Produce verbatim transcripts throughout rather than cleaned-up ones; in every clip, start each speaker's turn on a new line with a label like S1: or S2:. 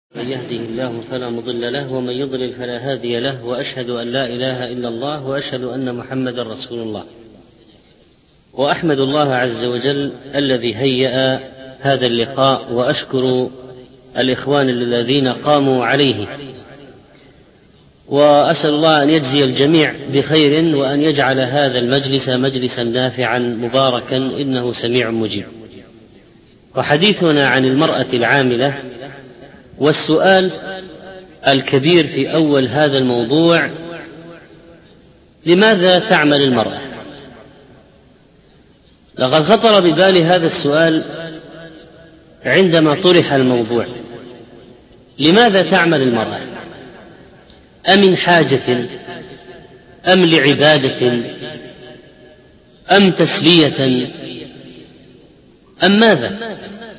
S1: من يهده الله فلا مضل له ومن يضلل فلا هادي له، وأشهد أن لا إله إلا الله وأشهد أن محمدا رسول الله. وأحمد الله عز وجل الذي هيأ هذا اللقاء، وأشكر الإخوان الذين قاموا عليه، وأسأل الله أن يجزي الجميع بخير، وأن يجعل هذا المجلس مجلسا نافعا مباركا إنه سميع مجيب. وحديثنا عن المرأة العاملة، والسؤال الكبير في أول هذا الموضوع: لماذا تعمل المرأة؟ لقد خطر ببالي هذا السؤال عندما طرح الموضوع: لماذا تعمل المرأة؟ أمن حاجة أم لعبادة أم تسلية أم ماذا؟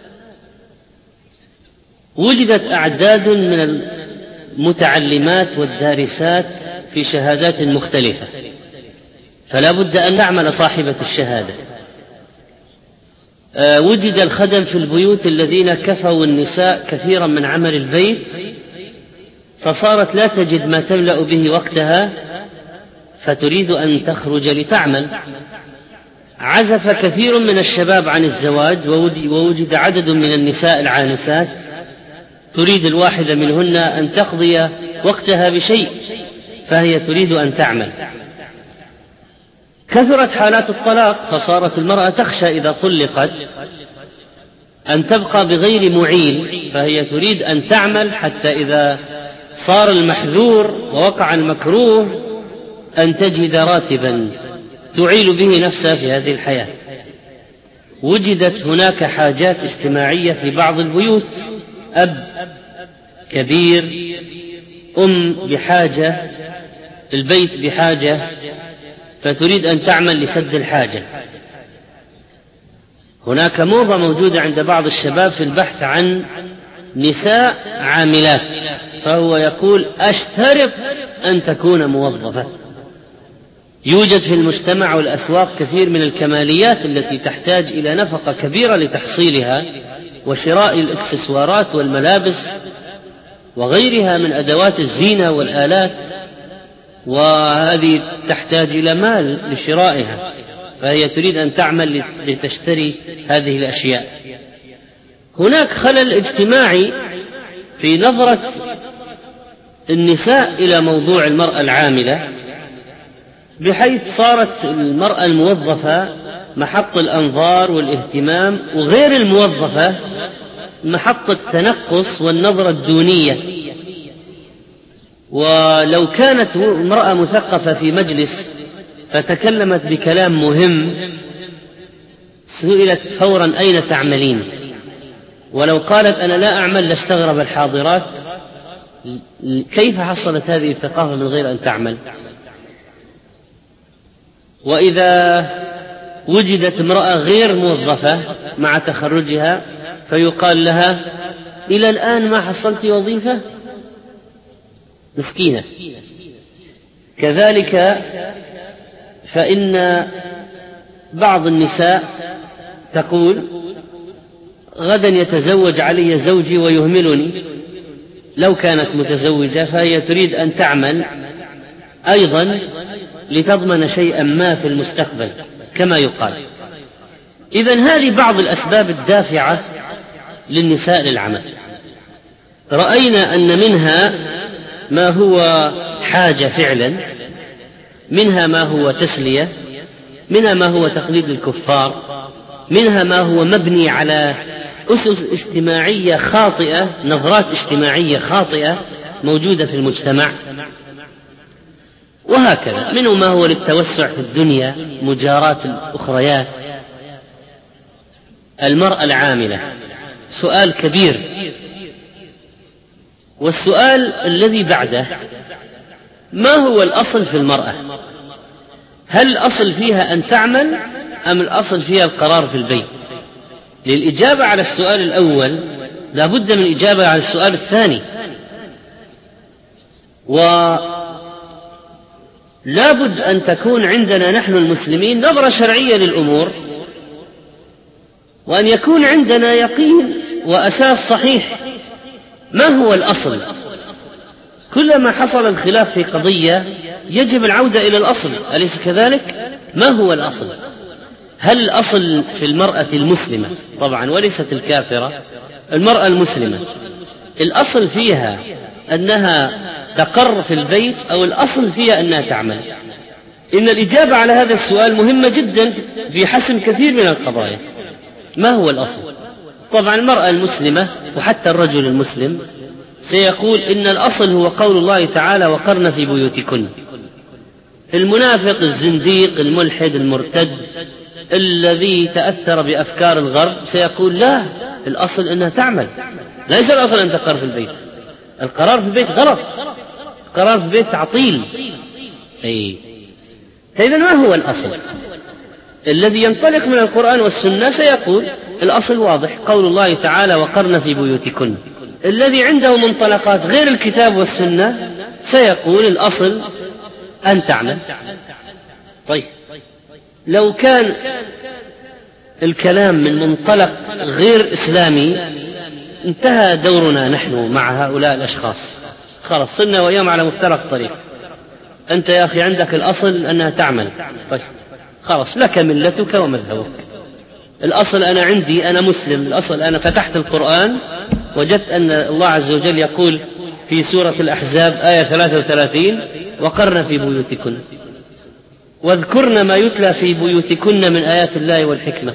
S1: وجدت أعداد من المتعلمات والدارسات في شهادات مختلفة، فلا بد أن تعمل صاحبة الشهادة. وجد الخدم في البيوت الذين كفوا النساء كثيرا من عمل البيت، فصارت لا تجد ما تملأ به وقتها، فتريد أن تخرج لتعمل. عزف كثير من الشباب عن الزواج، ووجد عدد من النساء العانسات تريد الواحدة منهن أن تقضي وقتها بشيء، فهي تريد أن تعمل. كثرت حالات الطلاق، فصارت المرأة تخشى إذا طلقت أن تبقى بغير معين، فهي تريد أن تعمل حتى إذا صار المحذور ووقع المكروه أن تجد راتبا تعيل به نفسها في هذه الحياة. وجدت هناك حاجات اجتماعية في بعض البيوت، أب كبير، أم بحاجة، البيت بحاجة، فتريد أن تعمل لسد الحاجة. هناك موضة موجودة عند بعض الشباب في البحث عن نساء عاملات، فهو يقول: أشترط أن تكون موظفة. يوجد في المجتمع والأسواق كثير من الكماليات التي تحتاج إلى نفقة كبيرة لتحصيلها، وشراء الإكسسوارات والملابس وغيرها من أدوات الزينة والآلات، وهذه تحتاج إلى مال لشرائها، فهي تريد أن تعمل لتشتري هذه الأشياء. هناك خلل اجتماعي في نظرة النساء إلى موضوع المرأة العاملة، بحيث صارت المرأة الموظفة محط الأنظار والاهتمام، وغير الموظفة محط التنقص والنظرة الدونية. ولو كانت امرأة مثقفة في مجلس فتكلمت بكلام مهم، سئلت فورا: أين تعملين؟ ولو قالت: أنا لا أعمل، لاستغرب الحاضرات: كيف حصلت هذه الثقافة من غير أن تعمل؟ وإذا وجدت امرأة غير موظفة مع تخرجها، فيقال لها: إلى الآن ما حصلت وظيفة؟ مسكينة. كذلك فإن بعض النساء تقول: غدا يتزوج علي زوجي ويهملني. لو كانت متزوجة فهي تريد أن تعمل أيضا لتضمن شيئا ما في المستقبل كما يقال. إذن هذه بعض الأسباب الدافعة للنساء للعمل. رأينا أن منها ما هو حاجة فعلا، منها ما هو تسلية، منها ما هو تقليد الكفار، منها ما هو مبني على أسس اجتماعية خاطئة، نظرات اجتماعية خاطئة موجودة في المجتمع، وهكذا. منه ما هو للتوسع في الدنيا، مجاراة الأخريات. المرأة العاملة سؤال كبير، والسؤال الذي بعده: ما هو الأصل في المرأة؟ هل الأصل فيها أن تعمل أم الأصل فيها القرار في البيت؟ للإجابة على السؤال الأول لا بد من إجابة على السؤال الثاني، ولا بد أن تكون عندنا نحن المسلمين نظرة شرعية للأمور، وأن يكون عندنا يقين وأساس صحيح ما هو الأصل؟ كلما حصل الخلاف في قضية يجب العودة إلى الأصل، أليس كذلك؟ ما هو الأصل؟ هل الأصل في المرأة المسلمة طبعا وليست الكافرة، المرأة المسلمة الأصل فيها أنها تقر في البيت أو الأصل فيها أنها تعمل؟ إن الإجابة على هذا السؤال مهمة جدا في حسم كثير من القضايا. ما هو الأصل؟ طبعا المرأة المسلمة وحتى الرجل المسلم سيقول إن الأصل هو قول الله تعالى وقرن في بيوتكن. المنافق الزنديق الملحد المرتد الذي تأثر بأفكار الغرب سيقول لا، الأصل أنها تعمل، ليس الأصل أن تقر في البيت. القرار في البيت غلط، القرار في البيت تعطيل. أي إذن ما هو الأصل؟ الذي ينطلق من القرآن والسنة سيقول الأصل واضح، قول الله تعالى وقرن في بيوتكن. الذي عنده منطلقات غير الكتاب والسنة سيقول الأصل أن تعمل. طيب لو كان الكلام من منطلق غير إسلامي انتهى دورنا نحن مع هؤلاء الأشخاص، خلاص صرنا ويوم على مفترق طريق. أنت يا أخي عندك الأصل أنها تعمل، طيب خلاص لك ملتك ومذهبك. الأصل أنا عندي أنا مسلم، الأصل أنا فتحت القرآن وجدت أن الله عز وجل يقول في سورة الأحزاب آية ثلاثة وثلاثين وقرن في بيوتكن واذكرن ما يتلى في بيوتكن من آيات الله والحكمة.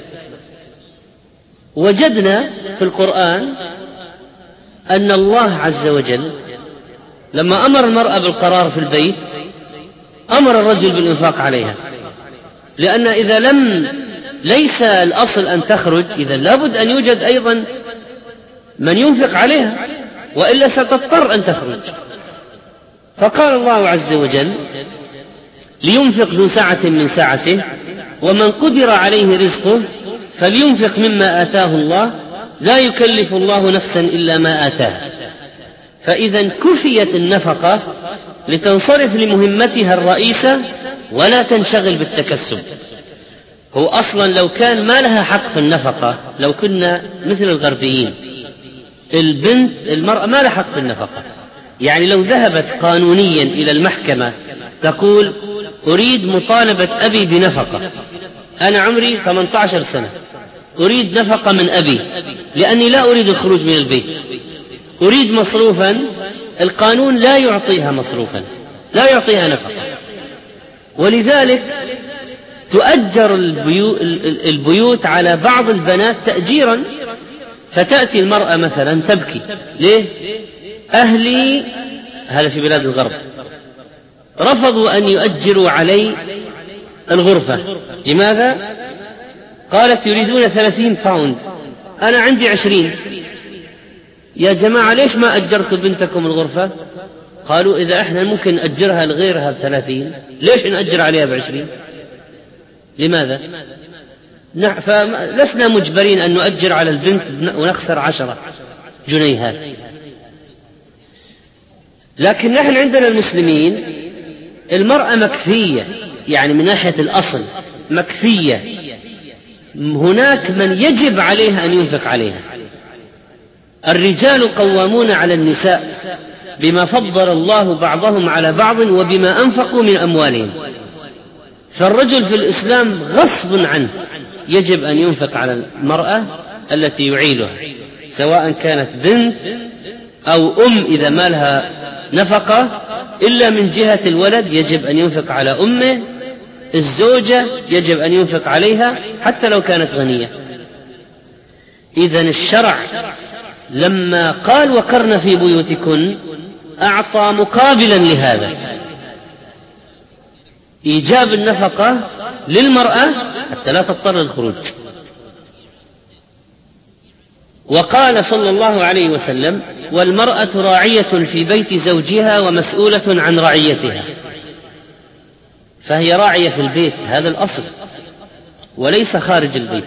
S1: وجدنا في القرآن أن الله عز وجل لما أمر المرأة بالقرار في البيت أمر الرجل بالإنفاق عليها، لأن إذا لم ليس الأصل أن تخرج إذا لابد أن يوجد أيضا من ينفق عليها، وإلا ستضطر أن تخرج. فقال الله عز وجل لينفق ذو سعة من سعته ومن قدر عليه رزقه فلينفق مما آتاه الله لا يكلف الله نفسا إلا ما آتاها. فإذا كفيت النفقة لتنصرف لمهمتها الرئيسة ولا تنشغل بالتكسب. هو أصلا لو كان ما لها حق في النفقة، لو كنا مثل الغربيين البنت المرأة ما لها حق في النفقة، يعني لو ذهبت قانونيا إلى المحكمة تقول أريد مطالبة أبي بنفقة، أنا عمري ثمانية عشر سنة أريد نفقة من أبي لأني لا أريد الخروج من البيت، أريد مصروفا، القانون لا يعطيها مصروفا، لا يعطيها نفقة. ولذلك تؤجر البيوت على بعض البنات تأجيرا، فتأتي المرأة مثلا تبكي ليه؟ أهلي، هذا في بلاد الغرب، رفضوا أن يؤجروا علي الغرفة. لماذا؟ قالت يريدون ثلاثين باوند، أنا عندي عشرين. يا جماعة ليش ما أجرت بنتكم الغرفة؟ قالوا إذا إحنا ممكن نأجرها لغيرها بثلاثين ليش نأجر عليها بعشرين؟ لماذا؟ فلسنا مجبرين أن نؤجر على البنت ونخسر عشرة جنيهات. لكن نحن عندنا المسلمين المرأة مكفية، يعني من ناحية الأصل مكفية، هناك من يجب عليها أن ينفق عليها. الرجال قوامون على النساء بما فضل الله بعضهم على بعض وبما أنفقوا من أموالهم. فالرجل في الإسلام غصب عنه يجب أن ينفق على المرأة التي يعيلها، سواء كانت بنت أو أم إذا ما لها نفقة، إلا من جهة الولد يجب أن ينفق على أمه، الزوجة يجب أن ينفق عليها حتى لو كانت غنية. إذن الشرع لما قال وقرن في بيوتكن أعطى مقابلا لهذا إيجاب النفقة للمرأة حتى لا تضطر للخروج. وقال صلى الله عليه وسلم والمرأة راعية في بيت زوجها ومسؤولة عن رعيتها، فهي راعية في البيت، هذا الأصل، وليس خارج البيت.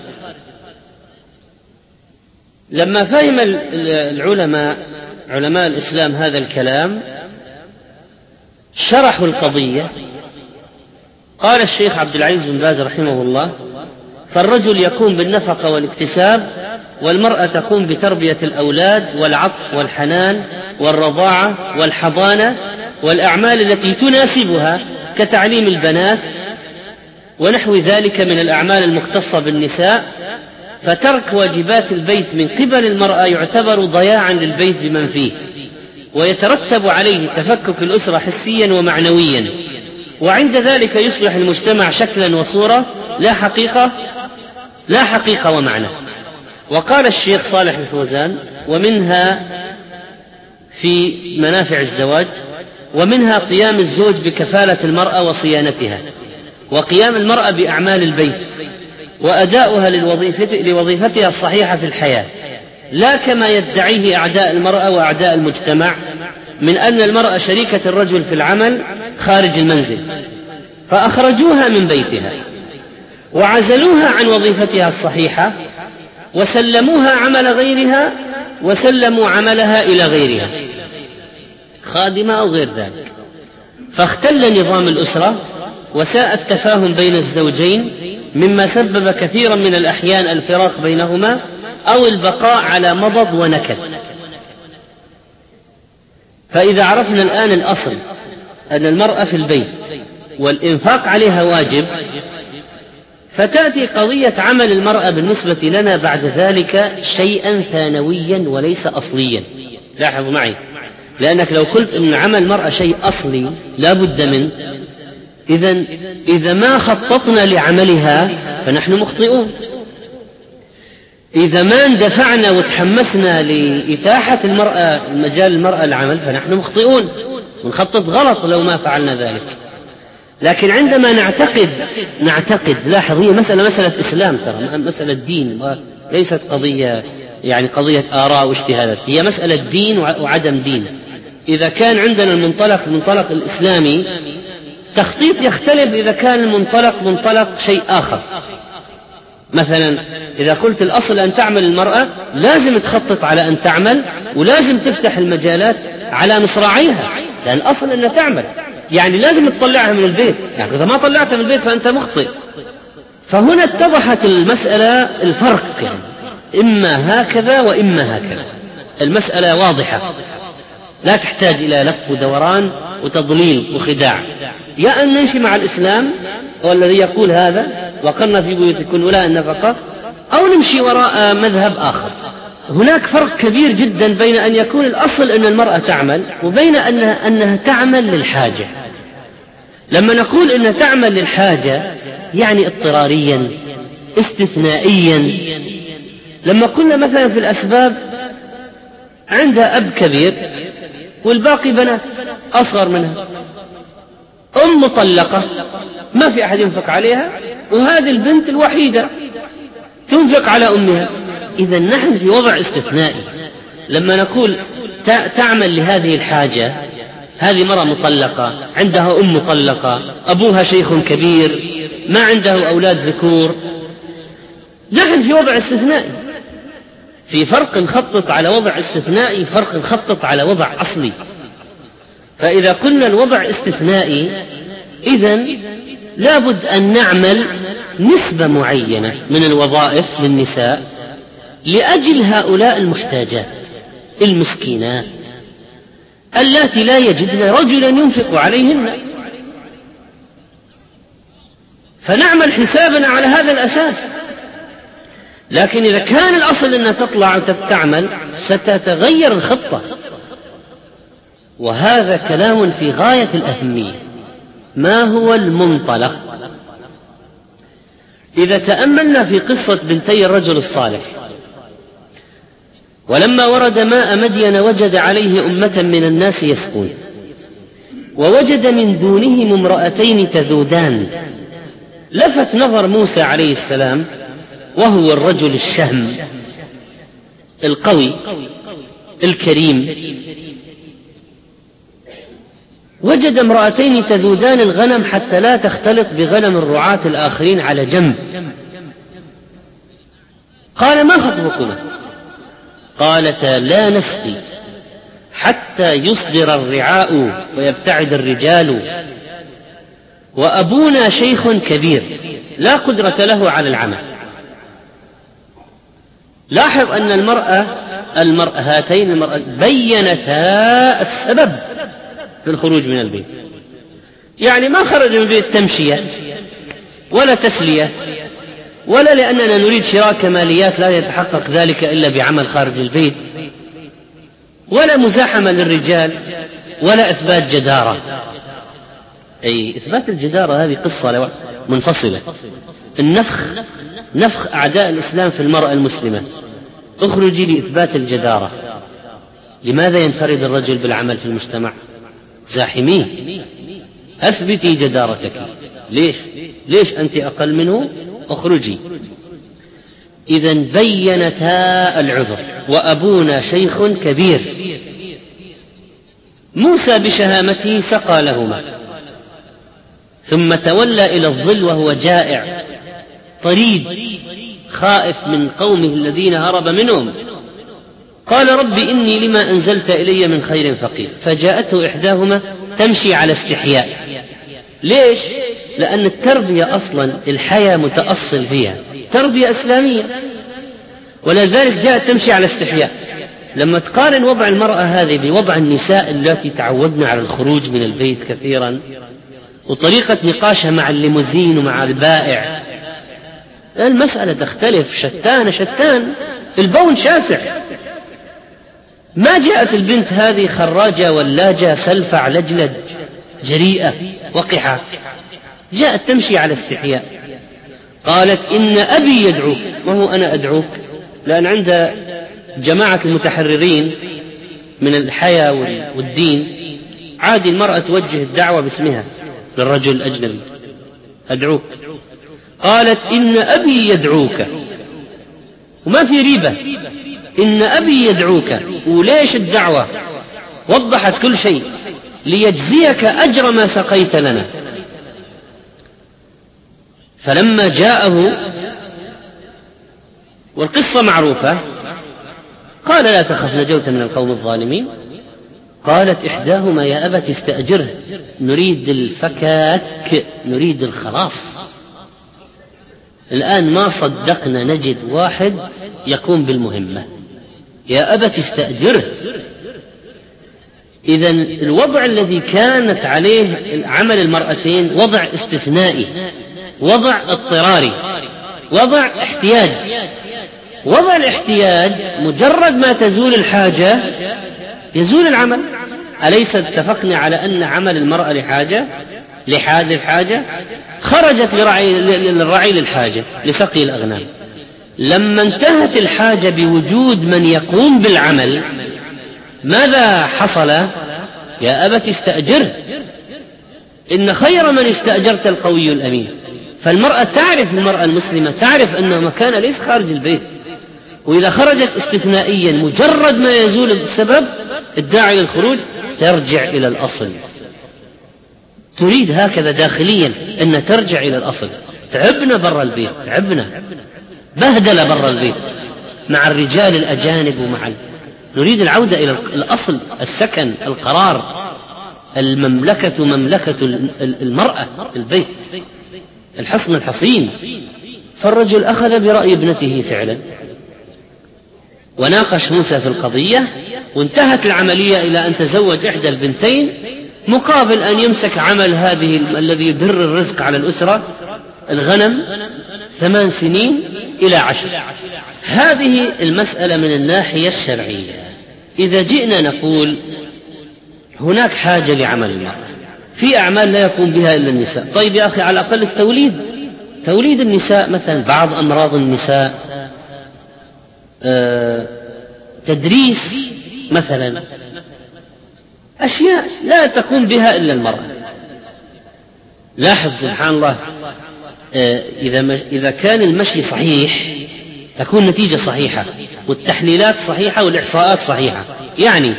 S1: لما فهم العلماء علماء الإسلام هذا الكلام شرحوا القضية. قال الشيخ عبد العزيز بن باز رحمه الله فالرجل يقوم بالنفقة والاكتساب والمرأة تقوم بتربية الأولاد والعطف والحنان والرضاعة والحضانة والأعمال التي تناسبها كتعليم البنات ونحو ذلك من الأعمال المختصة بالنساء، فترك واجبات البيت من قبل المرأة يعتبر ضياعا للبيت بمن فيه، ويترتب عليه تفكك الأسرة حسيا ومعنويا، وعند ذلك يصبح المجتمع شكلا وصورة لا حقيقة لا حقيقة ومعنى. وقال الشيخ صالح الفوزان: ومنها في منافع الزواج، ومنها قيام الزوج بكفالة المرأة وصيانتها، وقيام المرأة بأعمال البيت، وأداؤها لوظيفتها الصحيحة في الحياة، لا كما يدعيه أعداء المرأة وأعداء المجتمع من أن المرأة شريكة الرجل في العمل خارج المنزل، فأخرجوها من بيتها وعزلوها عن وظيفتها الصحيحة وسلموها عمل غيرها، وسلموا عملها إلى غيرها خادمة أو غير ذلك، فاختل نظام الأسرة وساء التفاهم بين الزوجين، مما سبب كثيرا من الأحيان الفراق بينهما أو البقاء على مضض ونكد. فإذا عرفنا الآن الأصل أن المرأة في البيت والإنفاق عليها واجب، فتأتي قضية عمل المرأة بالنسبة لنا بعد ذلك شيئا ثانويا وليس أصليا. لاحظوا معي، لأنك لو قلت أن عمل المرأة شيء أصلي لا بد منه، إذن إذا ما خططنا لعملها فنحن مخطئون. إذا ما اندفعنا وتحمسنا لإتاحة المرأة مجال المرأة العمل فنحن مخطئون ونخطط غلط لو ما فعلنا ذلك. لكن عندما نعتقد نعتقد لاحظ، هي مسألة مسألة إسلام، ترى مسألة دين، ليست قضية يعني قضية آراء واجتهادات، هي مسألة دين وعدم دين. إذا كان عندنا المنطلق المنطلق الإسلامي، تخطيط يختلف إذا كان المنطلق منطلق شيء آخر. مثلا إذا قلت الأصل أن تعمل المرأة، لازم تخطط على أن تعمل، ولازم تفتح المجالات على مصراعيها، لأن الأصل أن تعمل، يعني لازم تطلعها من البيت، يعني إذا ما طلعتها من البيت فأنت مخطئ. فهنا اتضحت المسألة الفرق، يعني إما هكذا وإما هكذا، المسألة واضحة لا تحتاج إلى لف ودوران وتضليل وخداع. يا أن نمشي مع الإسلام والذي يقول هذا وقرنا في بيوتكن ولا النفقة، أو نمشي وراء مذهب آخر. هناك فرق كبير جدا بين أن يكون الأصل أن المرأة تعمل وبين أنها, أنها تعمل للحاجة. لما نقول أنها تعمل للحاجة يعني اضطراريا استثنائيا. لما قلنا مثلا في الأسباب عندها أب كبير والباقي بنات أصغر منها، أم مطلقة ما في أحد ينفق عليها، وهذه البنت الوحيدة تنفق على أمها. إذا نحن في وضع استثنائي. لما نقول تعمل لهذه الحاجة، هذه مرة مطلقة عندها أم مطلقة، أبوها شيخ كبير ما عنده أولاد ذكور، نحن في وضع استثنائي. في فرق نخطط على وضع استثنائي، فرق نخطط على وضع أصلي. فإذا قلنا الوضع استثنائي، إذن لابد أن نعمل نسبة معينة من الوظائف للنساء لأجل هؤلاء المحتاجات المسكينات اللاتي لا يجدن رجلا ينفق عليهن، فنعمل حسابنا على هذا الأساس. لكن إذا كان الأصل أنها تطلع وتعمل ستتغير الخطة، وهذا كلام في غاية الأهمية. ما هو المنطلق؟ إذا تأملنا في قصة بنتي الرجل الصالح، ولما ورد ماء مدين وجد عليه أمة من الناس يسقون، ووجد من دونهم امرأتين تذودان. لفت نظر موسى عليه السلام وهو الرجل الشهم القوي الكريم، وجد امرأتين تذودان الغنم حتى لا تختلط بغنم الرعاة الآخرين على جنب. قال: ما خطبكما؟ قالتا: لا نسقي حتى يصدر الرعاء ويبتعد الرجال، وأبونا شيخ كبير لا قدرة له على العمل. لاحظ أن المرأة المرأة هاتين المرأة بيّنتا السبب في الخروج من البيت، يعني ما خرج من البيت تمشية ولا تسلية ولا لأننا نريد شراء كماليات لا يتحقق ذلك إلا بعمل خارج البيت، ولا مزاحمة للرجال، ولا إثبات جدارة. أي إثبات الجدارة هذه قصة منفصلة. النفخ نفخ أعداء الإسلام في المرأة المسلمة، اخرجي لإثبات الجدارة. لماذا ينفرد الرجل بالعمل في المجتمع؟ زاحميه، أثبتي جدارتك. ليش ليش أنت أقل منه؟ اخرجي. إذن بينتا العذر. وأبونا شيخ كبير. موسى بشهامته سقى لهما، ثم تولى إلى الظل وهو جائع طريد خائف من قومه الذين هرب منهم. قال رب إني لما أنزلت إلي من خير فقير. فجاءته إحداهما تمشي على استحياء. ليش؟ لأن التربية أصلا الحياة متأصل فيها، تربية إسلامية، ولذلك جاءت تمشي على استحياء. لما تقارن وضع المرأة هذه بوضع النساء التي تعودن على الخروج من البيت كثيرا، وطريقة نقاشها مع الليموزين ومع البائع، المسألة تختلف، شتان شتان، البون شاسع. ما جاءت البنت هذه خراجة ولاجة سلفع لجلج جريئة وقحة، جاءت تمشي على استحياء. قالت إن أبي يدعوك. وهو أنا أدعوك؟ لأن عند جماعة المتحررين من الحياة والدين عادي المرأة توجه الدعوة باسمها للرجل الأجنبي، أدعوك. قالت إن أبي يدعوك، وما في ريبة، إن أبي يدعوك. وليش الدعوة؟ وضحت كل شيء، ليجزيك أجر ما سقيت لنا. فلما جاءه، والقصة معروفة، قال لا تخف نجوت من القوم الظالمين. قالت إحداهما يا أبت استأجره نريد الفكاك، نريد الخلاص. الآن ما صدقنا نجد واحد يقوم بالمهمة. يا أبت استأجره. إذن الوضع الذي كانت عليه عمل المرأتين وضع استثنائي، وضع اضطراري، وضع احتياج. وضع الاحتياج مجرد ما تزول الحاجة يزول العمل. أليس اتفقنا على أن عمل المرأة لحاجة، لحاجة الحاجة؟ خرجت للرعي للحاجة، لسقي الأغنام. لما انتهت الحاجة بوجود من يقوم بالعمل، ماذا حصل؟ يا أبت استأجره إن خير من استأجرت القوي الأمين. فالمرأة تعرف، المرأة المسلمة تعرف أن مكان ليس خارج البيت، وإذا خرجت استثنائيا مجرد ما يزول السبب الداعي للخروج ترجع إلى الأصل. تريد هكذا داخليا أن ترجع إلى الأصل. تعبنا برا البيت، تعبنا بهدلة برا البيت مع الرجال الأجانب ومع ال... نريد العودة إلى الأصل، السكن، القرار. المملكة مملكة المرأة، البيت الحصن الحصين. فالرجل أخذ برأي ابنته فعلا، وناقش موسى في القضية، وانتهت العملية إلى أن تزوج إحدى البنتين مقابل أن يمسك عمل هذه الذي يدر الرزق على الأسرة، الغنم، ثمان سنين إلى عشر. هذه المسألة من الناحية الشرعية. إذا جئنا نقول هناك حاجة لعمل المرأة، في أعمال لا يقوم بها إلا النساء. طيب يا أخي، على الأقل التوليد، توليد النساء مثلا، بعض أمراض النساء، آه، تدريس مثلا، أشياء لا تقوم بها إلا المرأة. لاحظ سبحان الله، آه، إذا, إذا كان المشي صحيح تكون نتيجة صحيحة، والتحليلات صحيحة، والإحصاءات صحيحة. يعني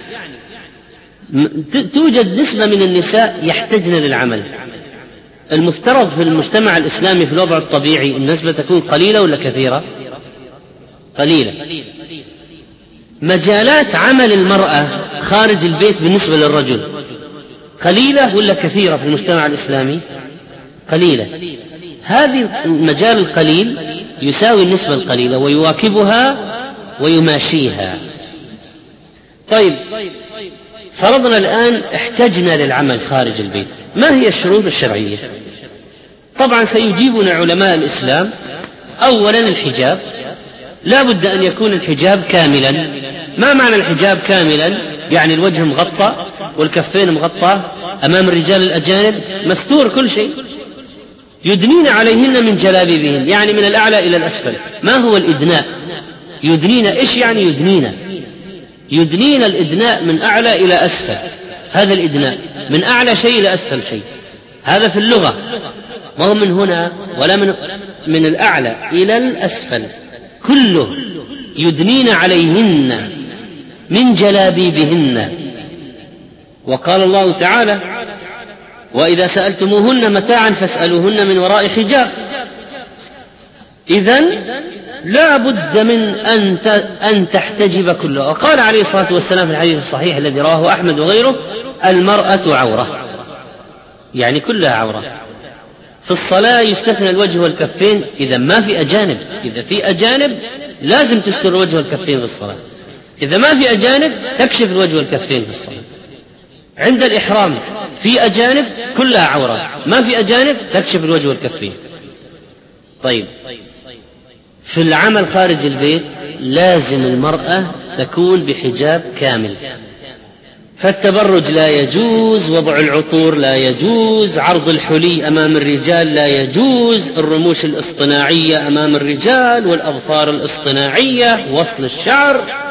S1: توجد نسبة من النساء يحتجن للعمل. المفترض في المجتمع الإسلامي في الوضع الطبيعي النسبة تكون قليلة ولا كثيرة؟ قليلة. مجالات عمل المرأة خارج البيت بالنسبة للرجل قليلة ولا كثيرة في المجتمع الإسلامي؟ قليلة. هذه المجال القليل يساوي النسبة القليلة ويواكبها ويماشيها. طيب، فرضنا الآن احتجنا للعمل خارج البيت، ما هي الشروط الشرعية؟ طبعا سيجيبنا علماء الإسلام. أولا الحجاب، لا بد أن يكون الحجاب كاملا. ما معنى الحجاب كاملا؟ يعني الوجه مغطى والكفين مغطى، أمام الرجال الأجانب مستور كل شيء، يدنين عليهن من جلابيبهن، يعني من الأعلى إلى الأسفل. ما هو الإدناء؟ يدنين إيش يعني يدنين؟ يدنين الإدناء من أعلى إلى أسفل، هذا الإدناء من أعلى شيء إلى أسفل شيء، هذا في اللغة، ما هو من هنا ولا من, من الأعلى إلى الأسفل، كله يدنين عليهن من جلابيبهن. وقال الله تعالى: وإذا سألتموهن متاعا فاسألوهن من وراء حجاب. إذن لا بد من أن تحتجب كلها. وقال عليه الصلاة والسلام في الحديث الصحيح الذي رواه أحمد وغيره: المرأة عورة، يعني كلها عورة. في الصلاة يستثنى الوجه والكفين إذا ما في أجانب، إذا في أجانب لازم تستر الوجه والكفين في الصلاة، إذا ما في أجانب تكشف الوجه والكفين في الصلاة. عند الإحرام في أجانب كلها عورة، ما في أجانب تكشف الوجه والكفين. طيب، في العمل خارج البيت لازم المرأة تكون بحجاب كامل، فالتبرج لا يجوز، وضع العطور لا يجوز، عرض الحلي أمام الرجال لا يجوز، الرموش الاصطناعية أمام الرجال، والأظفار الاصطناعية، وصل الشعر،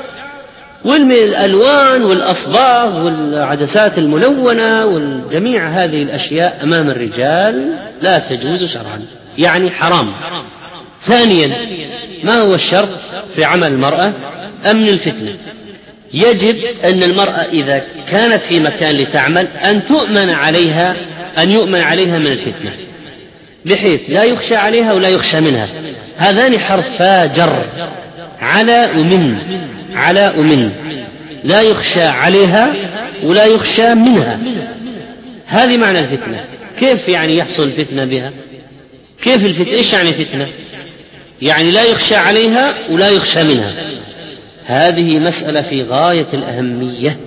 S1: والألوان والأصباغ والعدسات الملونة وجميع هذه الأشياء أمام الرجال لا تجوز شرعا، يعني حرام. ثانيا، ما هو الشرط في عمل المرأة؟ أمن الفتنة. يجب أن المرأة إذا كانت في مكان لتعمل أن تؤمن عليها أن يؤمن عليها من الفتنة، بحيث لا يخشى عليها ولا يخشى منها. هذان حرفا جر، على ومن، على ومن، لا يخشى عليها ولا يخشى منها. هذه معنى الفتنة. كيف يعني يحصل الفتنة بها؟ كيف الفتنة؟ إيش يعني فتنة؟ يعني لا يخشى عليها ولا يخشى منها. هذه مسألة في غاية الأهمية.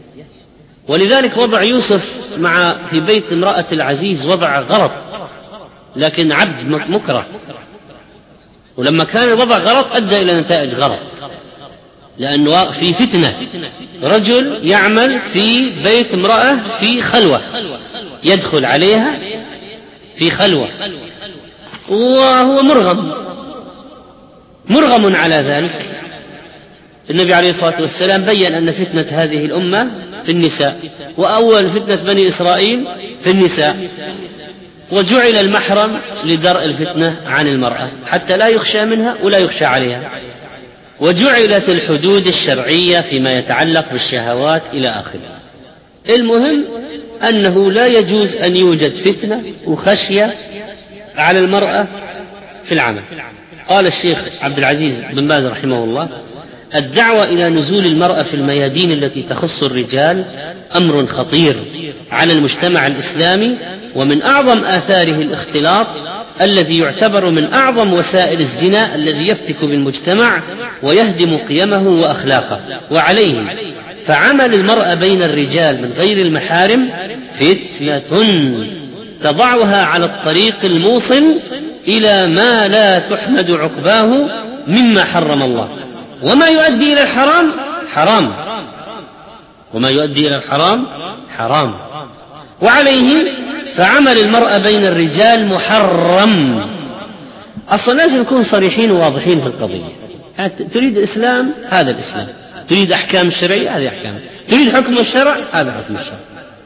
S1: ولذلك وضع يوسف مع في بيت امرأة العزيز وضع غلط، لكن عبد مكره، ولما كان الوضع غلط أدى إلى نتائج غلط، لأنه في فتنة. رجل يعمل في بيت امرأة في خلوة، يدخل عليها في خلوة وهو مرغم مرغم على ذلك. النبي عليه الصلاة والسلام بيّن أن فتنة هذه الأمة في النساء، وأول فتنة بني إسرائيل في النساء، وجعل المحرم لدرء الفتنة عن المرأة حتى لا يخشى منها ولا يخشى عليها، وجعلت الحدود الشرعية فيما يتعلق بالشهوات إلى آخره. المهم أنه لا يجوز أن يوجد فتنة وخشية على المرأة في العمل. قال الشيخ عبد العزيز بن باز رحمه الله: الدعوة إلى نزول المرأة في الميادين التي تخص الرجال أمر خطير على المجتمع الإسلامي، ومن أعظم آثاره الاختلاط الذي يعتبر من أعظم وسائل الزنا الذي يفتك بالمجتمع ويهدم قيمه وأخلاقه. وعليه فعمل المرأة بين الرجال من غير المحارم فتنة تضعها على الطريق الموصل إلى ما لا تحمد عقباه مما حرم الله، وما يؤدي إلى الحرام حرام، وما يؤدي إلى الحرام حرام. وعليه فعمل المرأة بين الرجال محرم. أصلا لازم نكون صريحين وواضحين في القضية. تريد الإسلام، هذا الإسلام. تريد أحكام الشرعية، هذه أحكام. تريد حكم الشرع، هذا حكم الشرع،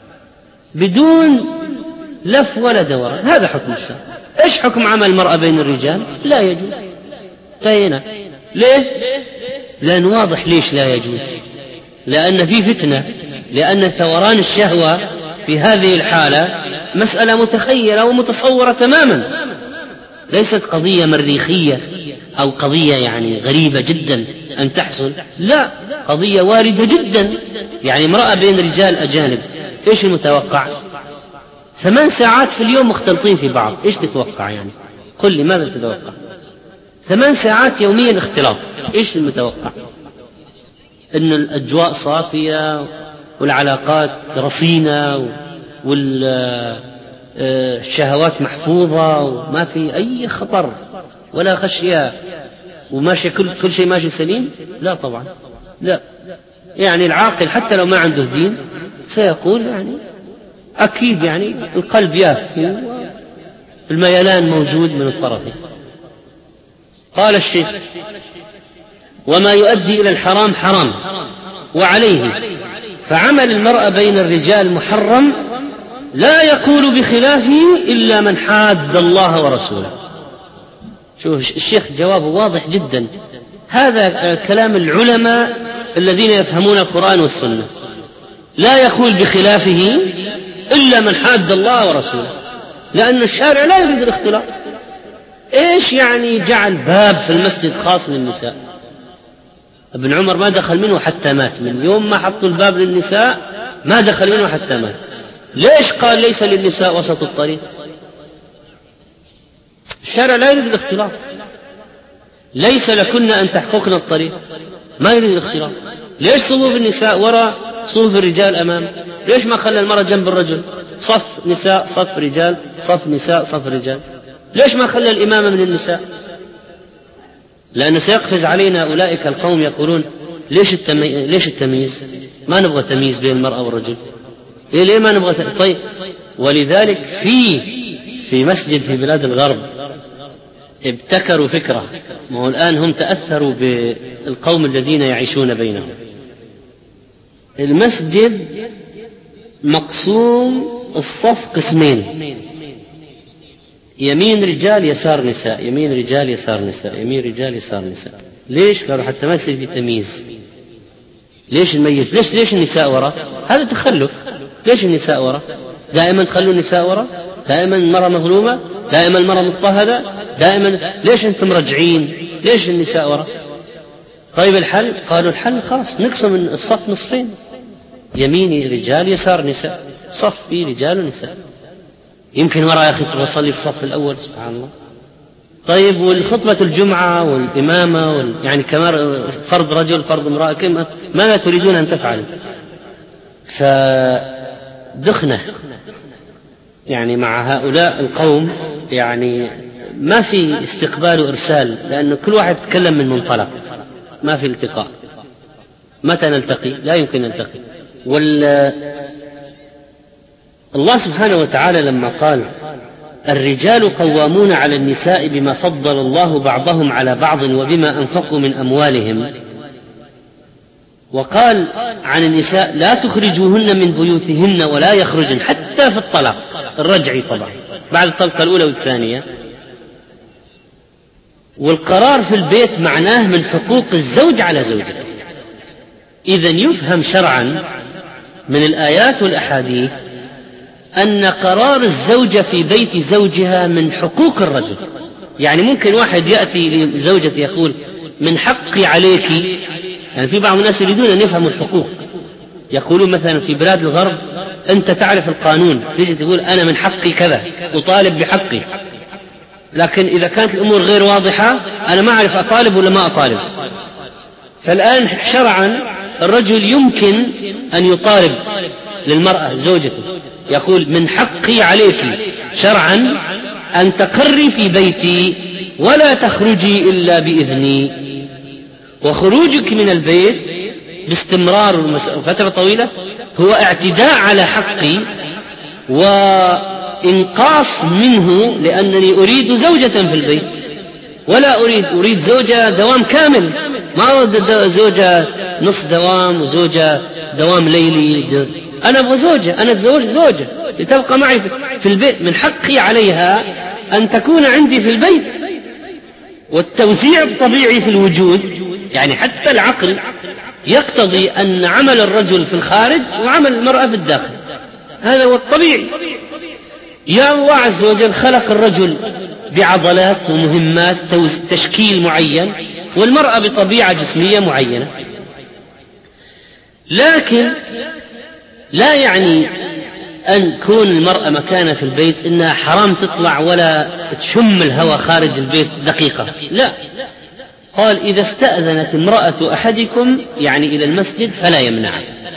S1: بدون لف ولا دوران. هذا حكم الشرع. إيش حكم عمل المرأة بين الرجال؟ لا يجوز. انتهينا. ليه؟ لأن واضح ليش لا يجوز، لأن في فتنة، لأن ثوران الشهوة في هذه الحالة مسألة متخيلة ومتصورة تماما، ليست قضية مريخية أو قضية يعني غريبة جدا أن تحصل، لا، قضية واردة جدا. يعني امرأة بين رجال أجانب، إيش المتوقع؟ ثمان ساعات في اليوم مختلطين في بعض، إيش تتوقع يعني؟ قل لي ماذا تتوقع؟ ثمان ساعات يوميا اختلاط. إيش المتوقع؟ أن الأجواء صافية والعلاقات رصينة والشهوات محفوظة وما في أي خطر ولا خشية وماشي كل, كل شيء ماشي سليم؟ لا طبعا، لا. يعني العاقل حتى لو ما عنده دين سيقول يعني أكيد يعني القلب يافي، الميلان موجود من الطرفين. قال الشيخ: وما يؤدي إلى الحرام حرام، وعليه فعمل المرأة بين الرجال محرم، لا يقول بخلافه إلا من حاد الله ورسوله. شوف الشيخ جوابه واضح جدا. هذا كلام العلماء الذين يفهمون القرآن والسنة. لا يقول بخلافه إلا من حاد الله ورسوله، لأن الشارع لا يريد الاختلاط. إيش يعني جعل باب في المسجد خاص للنساء؟ ابن عمر ما دخل منه حتى مات، من يوم ما حطوا الباب للنساء ما دخل منه حتى مات. ليش قال ليس للنساء وسط الطريق؟ الشارع لا يريد الاختلاط. ليس لكن أن تحققن الطريق، ما يريد الاختلاط. ليش صفوف النساء وراء صفوف الرجال أمام؟ ليش ما خلى المرأة جنب الرجل؟ صف نساء صف رجال، صف نساء صف رجال. ليش ما خلى الإمامة من النساء؟ لأنه سيقفز علينا أولئك القوم يقولون ليش, التمي... ليش التمييز؟ ما نبغى تمييز بين المرأة والرجل. إيه ليه ما نبغى ت... طيب. ولذلك في في مسجد في بلاد الغرب ابتكروا فكرة، وهو الآن هم تأثروا بالقوم الذين يعيشون بينهم. المسجد مقسوم الصف قسمين، يمين رجال يسار نساء، يمين رجال يسار نساء، يمين رجال يسار نساء. ليش؟ قالوا حتى ما يصير في تمييز. ليش نميز؟ ليش ليش النساء وراء؟ هذا تخلف. ليش النساء وراء؟ دائما تخلوا النساء وراء، دائما المرأة مظلومة، دائما المرأة مضطهدة، دائما. ليش أنتم رجعين؟ ليش النساء وراء؟ طيب الحل؟ قالوا الحل خلاص نقسم الصف نصفين، يمين رجال يسار نساء، صف فيه رجال ونساء. يمكن مرة يا أخي تبغى تصلي في الصف الأول، سبحان الله. طيب والخطبة الجمعة والإمامة وال... يعني كمان فرض رجل فرض امرأة، كم ماذا تريدون أن تفعلوا؟ فدخنة يعني مع هؤلاء القوم، يعني ما في استقبال وإرسال، لأن كل واحد يتكلم من منطلق، ما في التقاء. متى نلتقي؟ لا يمكن نلتقي. وال الله سبحانه وتعالى لما قال الرجال قوامون على النساء بما فضل الله بعضهم على بعض وبما أنفقوا من أموالهم، وقال عن النساء لا تخرجوهن من بيوتهن ولا يخرجن حتى في الطلاق الرجعي طبعا بعد الطلقة الأولى والثانية. والقرار في البيت معناه من حقوق الزوج على زوجته. إذن يفهم شرعا من الآيات والأحاديث أن قرار الزوجة في بيت زوجها من حقوق الرجل. يعني ممكن واحد يأتي لزوجته يقول من حقي عليك، يعني في بعض الناس يريدون أن يفهموا الحقوق، يقولون مثلا في بلاد الغرب أنت تعرف القانون، تيجي تقول أنا من حقي كذا، أطالب بحقي. لكن إذا كانت الأمور غير واضحة أنا ما أعرف أطالب ولا ما أطالب. فالآن شرعا الرجل يمكن أن يطالب للمرأة زوجته، يقول من حقي عليك شرعا أن تقري في بيتي ولا تخرجي إلا بإذني. وخروجك من البيت باستمرار فترة طويلة هو اعتداء على حقي وإنقاص منه، لأنني أريد زوجة في البيت ولا أريد أريد زوجة دوام كامل، ما أريد زوجة نصف دوام وزوجة دوام ليلي. أنا أبغى زوجة، أنا أتزوج زوجة لتبقى معي في البيت، من حقي عليها أن تكون عندي في البيت. والتوزيع الطبيعي في الوجود يعني حتى العقل يقتضي أن عمل الرجل في الخارج وعمل المرأة في الداخل، هذا هو الطبيعي. يا الله عز وجل خلق الرجل بعضلات ومهمات تشكيل معين، والمرأة بطبيعة جسمية معينة، لكن لا يعني أن كون المرأة مكانها في البيت إنها حرام تطلع ولا تشم الهواء خارج البيت دقيقة، لا. قال إذا استأذنت امرأة أحدكم يعني إلى المسجد فلا يمنع.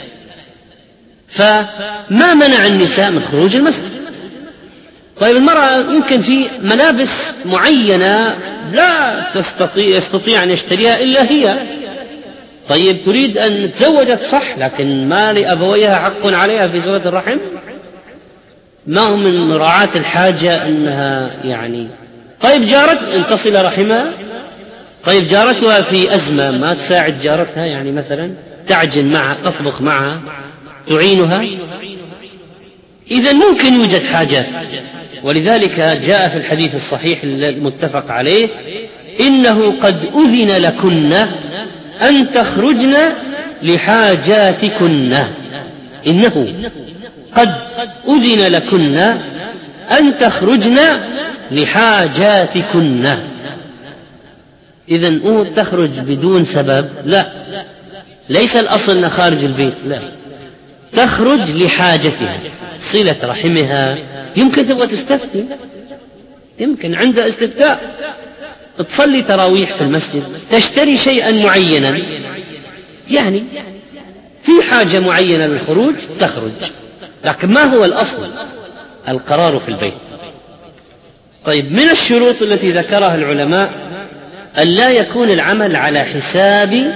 S1: فما منع النساء من خروج المسجد؟ طيب المرأة يمكن في ملابس معينة لا تستطيع يستطيع أن يشتريها إلا هي، طيب تريد أن تزوجت صح، لكن ما لأبويها حق عليها في صلة الرحم؟ ما هو من مراعاة الحاجة أنها يعني. طيب جارت أن تصل رحمها، طيب جارتها في أزمة ما تساعد جارتها، يعني مثلا تعجن معها تطبخ معها تعينها، إذا ممكن يوجد حاجات. ولذلك جاء في الحديث الصحيح المتفق عليه إنه قد أذن لكن أن تخرجن لحاجاتكن، إنه قد أذن لكن أن تخرجن لحاجاتكن. إذن أو تخرج بدون سبب؟ لا، ليس الأصل أن خارج البيت، لا، تخرج لحاجتها، صلة رحمها، يمكن تبغى تستفتي، يمكن عندها استفتاء، تصلي تراويح في المسجد، تشتري شيئا معينا، يعني في حاجة معينة للخروج تخرج، لكن ما هو الأصل؟ القرار في البيت. طيب من الشروط التي ذكرها العلماء أن لا يكون العمل على حساب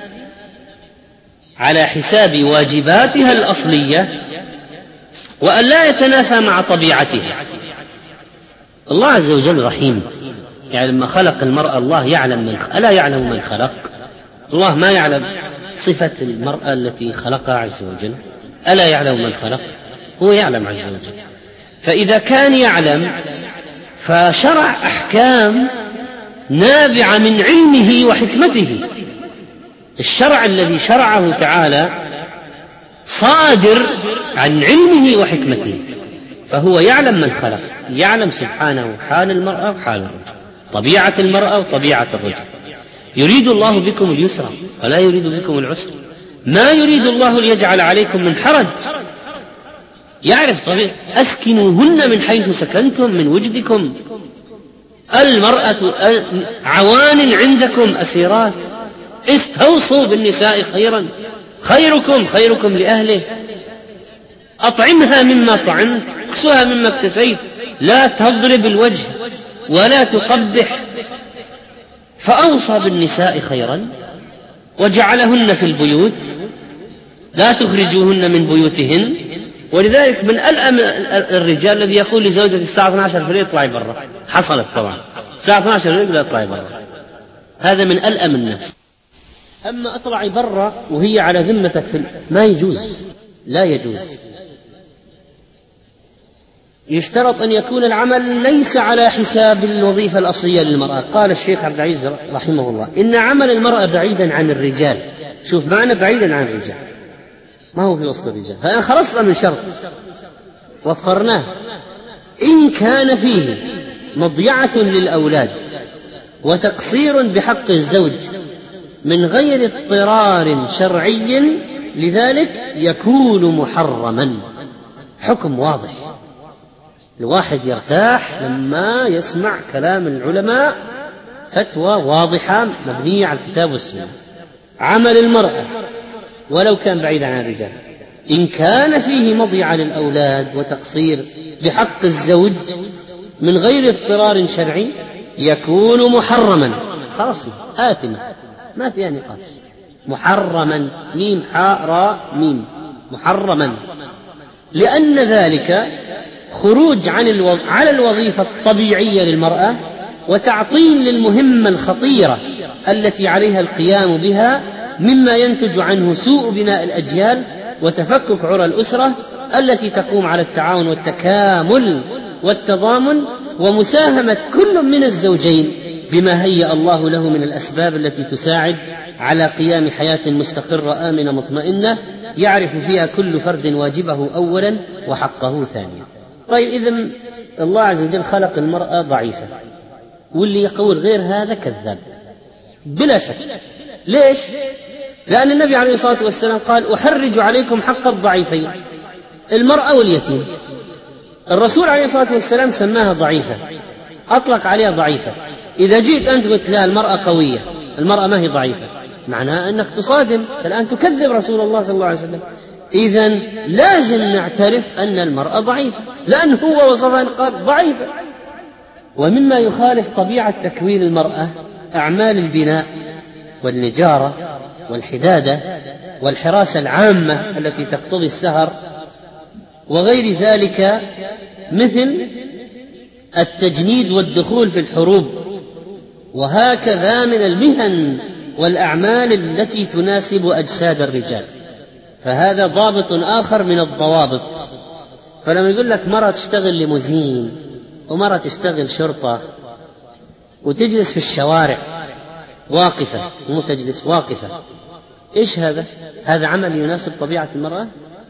S1: على حساب واجباتها الأصلية، وأن لا يتنافى مع طبيعتها. الله عز وجل رحيم، يعني لما خلق المرأة الله يعلم من خلق. ألا يعلم من خلق؟ الله ما يعلم صفة المرأة التي خلقها عز وجل؟ ألا يعلم من خلق؟ هو يعلم عز وجل. فإذا كان يعلم فشرع أحكام نابعة من علمه وحكمته. الشرع الذي شرعه تعالى صادر عن علمه وحكمته، فهو يعلم من خلق، يعلم سبحانه حال المرأة وحال الرجل، طبيعة المرأة وطبيعة الرجل. يريد الله بكم اليسر ولا يريد بكم العسر، ما يريد الله ليجعل عليكم من حرج، يعرف طبيعة. أسكنوهن من حيث سكنتم من وجدكم، المرأة عوان عندكم أسيرات، استوصوا بالنساء خيرا، خيركم خيركم لأهله، أطعمها مما طعمت، اكسها مما اكتسيت، لا تضرب الوجه ولا تقبح. فأوصى بالنساء خيرا وجعلهن في البيوت، لا تخرجوهن من بيوتهن. ولذلك من ألأم الرجال الذي يقول لزوجته الساعة اثنتي عشرة في الليل اطلعي برا، حصلت طبعا الساعة اثنتي عشرة في الليل اطلعي برا، هذا من ألأم النفس. أما اطلعي برا وهي على ذمتك في ما يجوز، لا يجوز. يشترط أن يكون العمل ليس على حساب الوظيفة الأصلية للمرأة. قال الشيخ عبد العزيز رحمه الله إن عمل المرأة بعيدا عن الرجال، شوف معنى بعيدا عن الرجال، ما هو في وسط الرجال، فأنا خلصنا من شرط وفرناه، إن كان فيه مضيعة للأولاد وتقصير بحق الزوج من غير اضطرار شرعي لذلك يكون محرما. حكم واضح، الواحد يرتاح لما يسمع كلام العلماء، فتوى واضحة مبنية على الكتاب والسنة. عمل المرأة ولو كان بعيدا عن الرجال إن كان فيه مضيعة للأولاد وتقصير بحق الزوج من غير اضطرار شرعي يكون محرما، خلاص آثما ما فيها نقاش، محرما، ميم حاء راء ميم، محرما، لأن ذلك خروج عن الوظ... على الوظيفة الطبيعية للمرأة وتعطيل للمهمة الخطيرة التي عليها القيام بها، مما ينتج عنه سوء بناء الأجيال وتفكك عرى الأسرة التي تقوم على التعاون والتكامل والتضامن، ومساهمة كل من الزوجين بما هيأ الله له من الأسباب التي تساعد على قيام حياة مستقرة آمنة مطمئنة يعرف فيها كل فرد واجبه أولا وحقه ثانيا. طيب إذن الله عز وجل خلق المرأة ضعيفة، واللي يقول غير هذا كذاب بلا شك. ليش؟ لأن النبي عليه الصلاة والسلام قال أحرج عليكم حق الضعيفين، المرأة واليتيم. الرسول عليه الصلاة والسلام سماها ضعيفة، أطلق عليها ضعيفة. إذا جئت أنت قلت لها المرأة قوية المرأة ما هي ضعيفة، معناه أنك تصادم الآن تكذب رسول الله صلى الله عليه وسلم. إذن لازم نعترف أن المرأة ضعيفة، لأن هو وصفها قال ضعيفة. ومما يخالف طبيعة تكوين المرأة أعمال البناء والنجارة والحدادة والحراسة العامة التي تقتضي السهر وغير ذلك، مثل التجنيد والدخول في الحروب، وهكذا من المهن والأعمال التي تناسب أجساد الرجال. فهذا ضابط آخر من الضوابط. فلما يقول لك مرة تشتغل ليموزين ومرة تشتغل شرطة وتجلس في الشوارع واقفة، مو تجلس واقفة، إيش هذا؟ هذا عمل يناسب طبيعة المرأة؟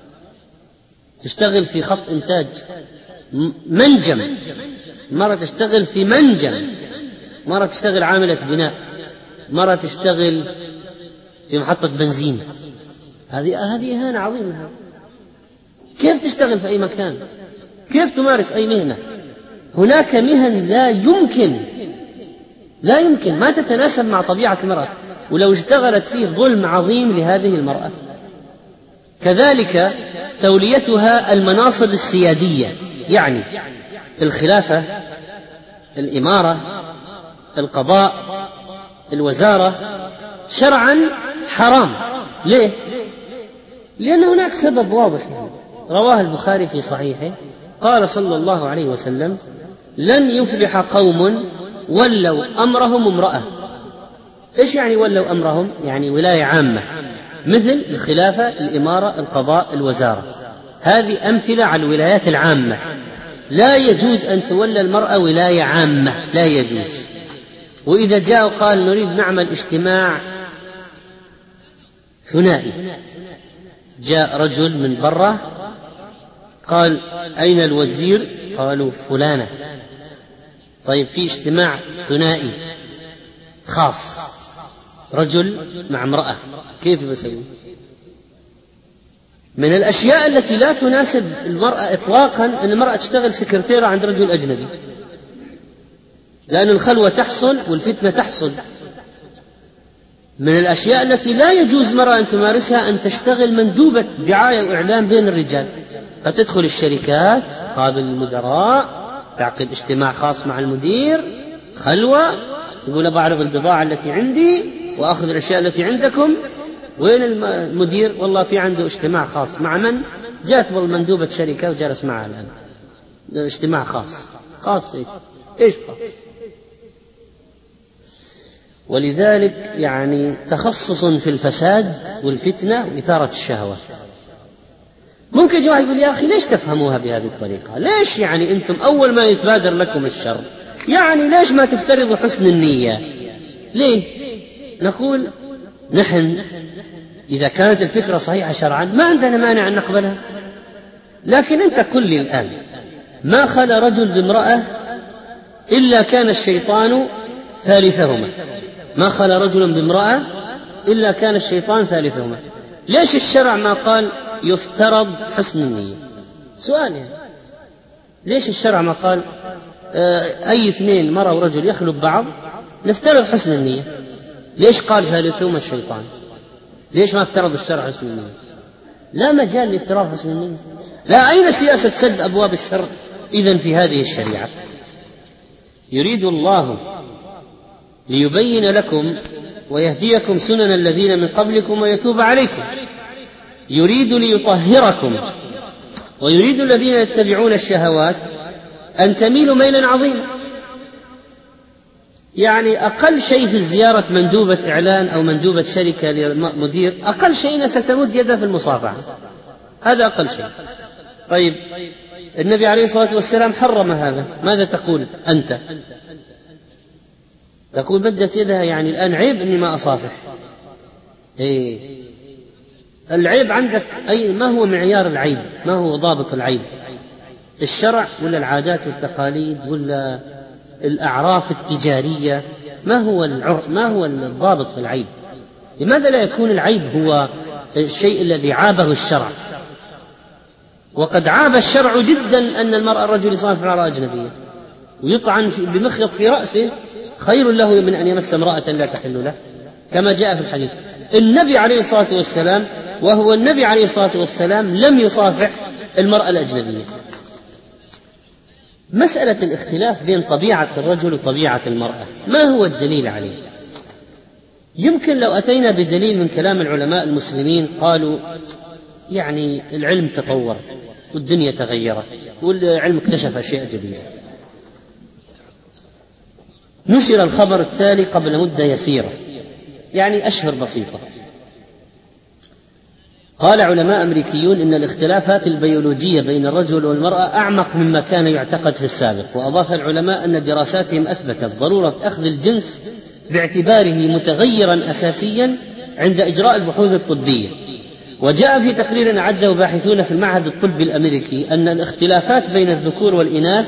S1: تشتغل في خط إنتاج منجم، مرة تشتغل في منجم، مرة تشتغل عاملة بناء، مرة تشتغل في محطة بنزين. هذه هذه إهانة عظيمة. كيف تشتغل في أي مكان؟ كيف تمارس أي مهنة؟ هناك مهن لا يمكن لا يمكن ما تتناسب مع طبيعة المرأة، ولو اشتغلت فيه ظلم عظيم لهذه المرأة. كذلك توليتها المناصب السيادية، يعني الخلافة، الإمارة، القضاء، الوزارة، شرعا حرام. ليه؟ لأن هناك سبب واضح رواه البخاري في صحيحه، قال صلى الله عليه وسلم: لن يفلح قوم ولوا أمرهم امرأة. إيش يعني ولوا أمرهم؟ يعني ولاية عامة، مثل الخلافة، الإمارة، القضاء، الوزارة. هذه أمثلة على الولايات العامة. لا يجوز أن تولى المرأة ولاية عامة، لا يجوز. وإذا جاء وقال نريد نعمل اجتماع ثنائي، جاء رجل من برا قال: أين الوزير؟ قالوا: فلانة. طيب في اجتماع ثنائي خاص، رجل مع امرأة، كيف بسوي؟ من الأشياء التي لا تناسب المرأة إطلاقا أن المرأة تشتغل سكرتيرة عند رجل أجنبي، لأن الخلوة تحصل والفتنة تحصل. من الأشياء التي لا يجوز مرأة أن تمارسها أن تشتغل مندوبة دعاية وإعلام بين الرجال، فتدخل الشركات، قابل المدراء، تعقد اجتماع خاص مع المدير، خلوة، يقول: بعرض البضاعة التي عندي وأخذ الأشياء التي عندكم. وين المدير؟ والله في عنده اجتماع خاص. مع من؟ جاءت مندوبة شركة وجلس معها الآن، اجتماع خاص. خاص إيه؟ إيش خاص؟ ولذلك يعني تخصص في الفساد والفتنة وإثارة الشهوات. ممكن جواحد يقول: يا أخي ليش تفهموها بهذه الطريقة؟ ليش يعني أنتم أول ما يتبادر لكم الشر يعني ليش ما تفترضوا حسن النية؟ ليه؟ نقول: نحن إذا كانت الفكرة صحيحة شرعا ما عندنا مانع أن نقبلها، لكن أنت قل لي الآن: ما خلى رجل بامرأة إلا كان الشيطان ثالثهما. ما خلى رجل بامرأة إلا كان الشيطان ثالثهما. ليش الشرع ما قال يفترض حسن النية؟ سؤال يعني. ليش الشرع ما قال آه أي اثنين مرة ورجل يخلو ببعض نفترض حسن النية؟ ليش قال ثالثهما الشيطان؟ ليش ما افترض الشرع حسن النية؟ لا مجال لافتراض حسن النية. لا، أين سياسة سد أبواب الشر إذن في هذه الشريعة؟ يريد الله ليبين لكم ويهديكم سنن الذين من قبلكم ويتوب عليكم. يريد ليطهركم، ويريد الذين يتبعون الشهوات أن تميلوا ميلا عظيما. يعني أقل شيء في الزيارة مندوبة إعلان أو مندوبة شركة لمدير، أقل شيء ستمد يده في المصافحة، هذا أقل شيء. طيب النبي عليه الصلاة والسلام حرم هذا، ماذا تقول أنت؟ تقول مدت يدها، يعني الآن عيب أني ما أصافح. إيه العيب عندك؟ أي ما هو معيار العيب؟ ما هو ضابط العيب؟ الشرع ولا العادات والتقاليد ولا الأعراف التجارية؟ ما هو العر... ما هو الضابط في العيب؟ لماذا لا يكون العيب هو الشيء الذي عابه الشرع؟ وقد عاب الشرع جدا أن المرأة الرجل يصافح على أجنبية ويطعن بمخيط في رأسه خير له من أن يمس امرأة لا تحل له. كما جاء في الحديث. النبي عليه الصلاة والسلام وهو النبي عليه الصلاة والسلام لم يصافح المرأة الأجنبية. مسألة الاختلاف بين طبيعة الرجل وطبيعة المرأة ما هو الدليل عليه؟ يمكن لو أتينا بدليل من كلام العلماء المسلمين قالوا يعني العلم تطور والدنيا تغيرت والعلم اكتشف أشياء جديدة. نشر الخبر التالي قبل مدة يسيرة يعني أشهر بسيطة، قال علماء أمريكيون إن الاختلافات البيولوجية بين الرجل والمرأة أعمق مما كان يعتقد في السابق. وأضاف العلماء أن دراساتهم أثبتت ضرورة أخذ الجنس باعتباره متغيرا أساسيا عند إجراء البحوث الطبية. وجاء في تقرير أعده باحثون في المعهد الطبي الأمريكي أن الاختلافات بين الذكور والإناث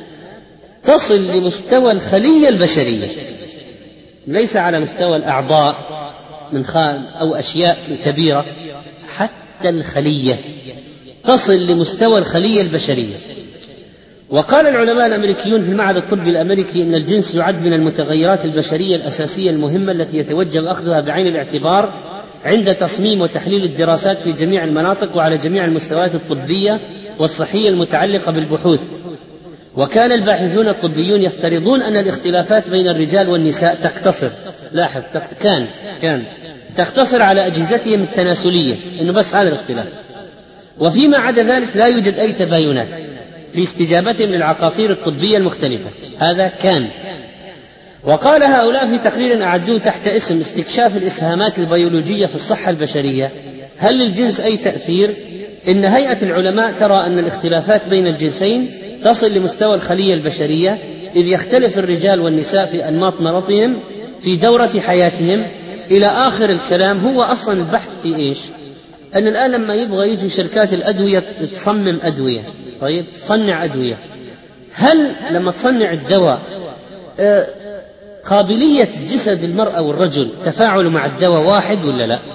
S1: تصل لمستوى الخلية البشرية، ليس على مستوى الأعضاء من خام أو أشياء كبيرة، حتى الخلية تصل لمستوى الخلية البشرية. وقال العلماء الأمريكيون في المعهد الطبي الأمريكي إن الجنس يعد من المتغيرات البشرية الأساسية المهمة التي يتوجب أخذها بعين الاعتبار عند تصميم وتحليل الدراسات في جميع المناطق وعلى جميع المستويات الطبية والصحية المتعلقة بالبحوث. وكان الباحثون الطبيون يفترضون أن الاختلافات بين الرجال والنساء تقتصر لاحظ كان كان تقتصر على أجهزتهم التناسلية، إنه بس هذا الاختلاف، وفيما عدا ذلك لا يوجد أي تباينات في استجابتهم للعقاقير الطبية المختلفة. هذا كان. وقال هؤلاء في تقرير أعدوه تحت اسم استكشاف الإسهامات البيولوجية في الصحة البشرية هل للجنس أي تأثير؟ إن هيئة العلماء ترى أن الاختلافات بين الجنسين تصل لمستوى الخلية البشرية، إذ يختلف الرجال والنساء في أنماط مرضهم في دورة حياتهم. إلى آخر الكلام. هو أصلا البحث في إيش؟ أن الآن لما يبغى يجي شركات الأدوية تصمم أدوية، طيب تصنع أدوية، هل لما تصنع الدواء آه قابلية جسد المرأة والرجل تفاعل مع الدواء واحد ولا لا؟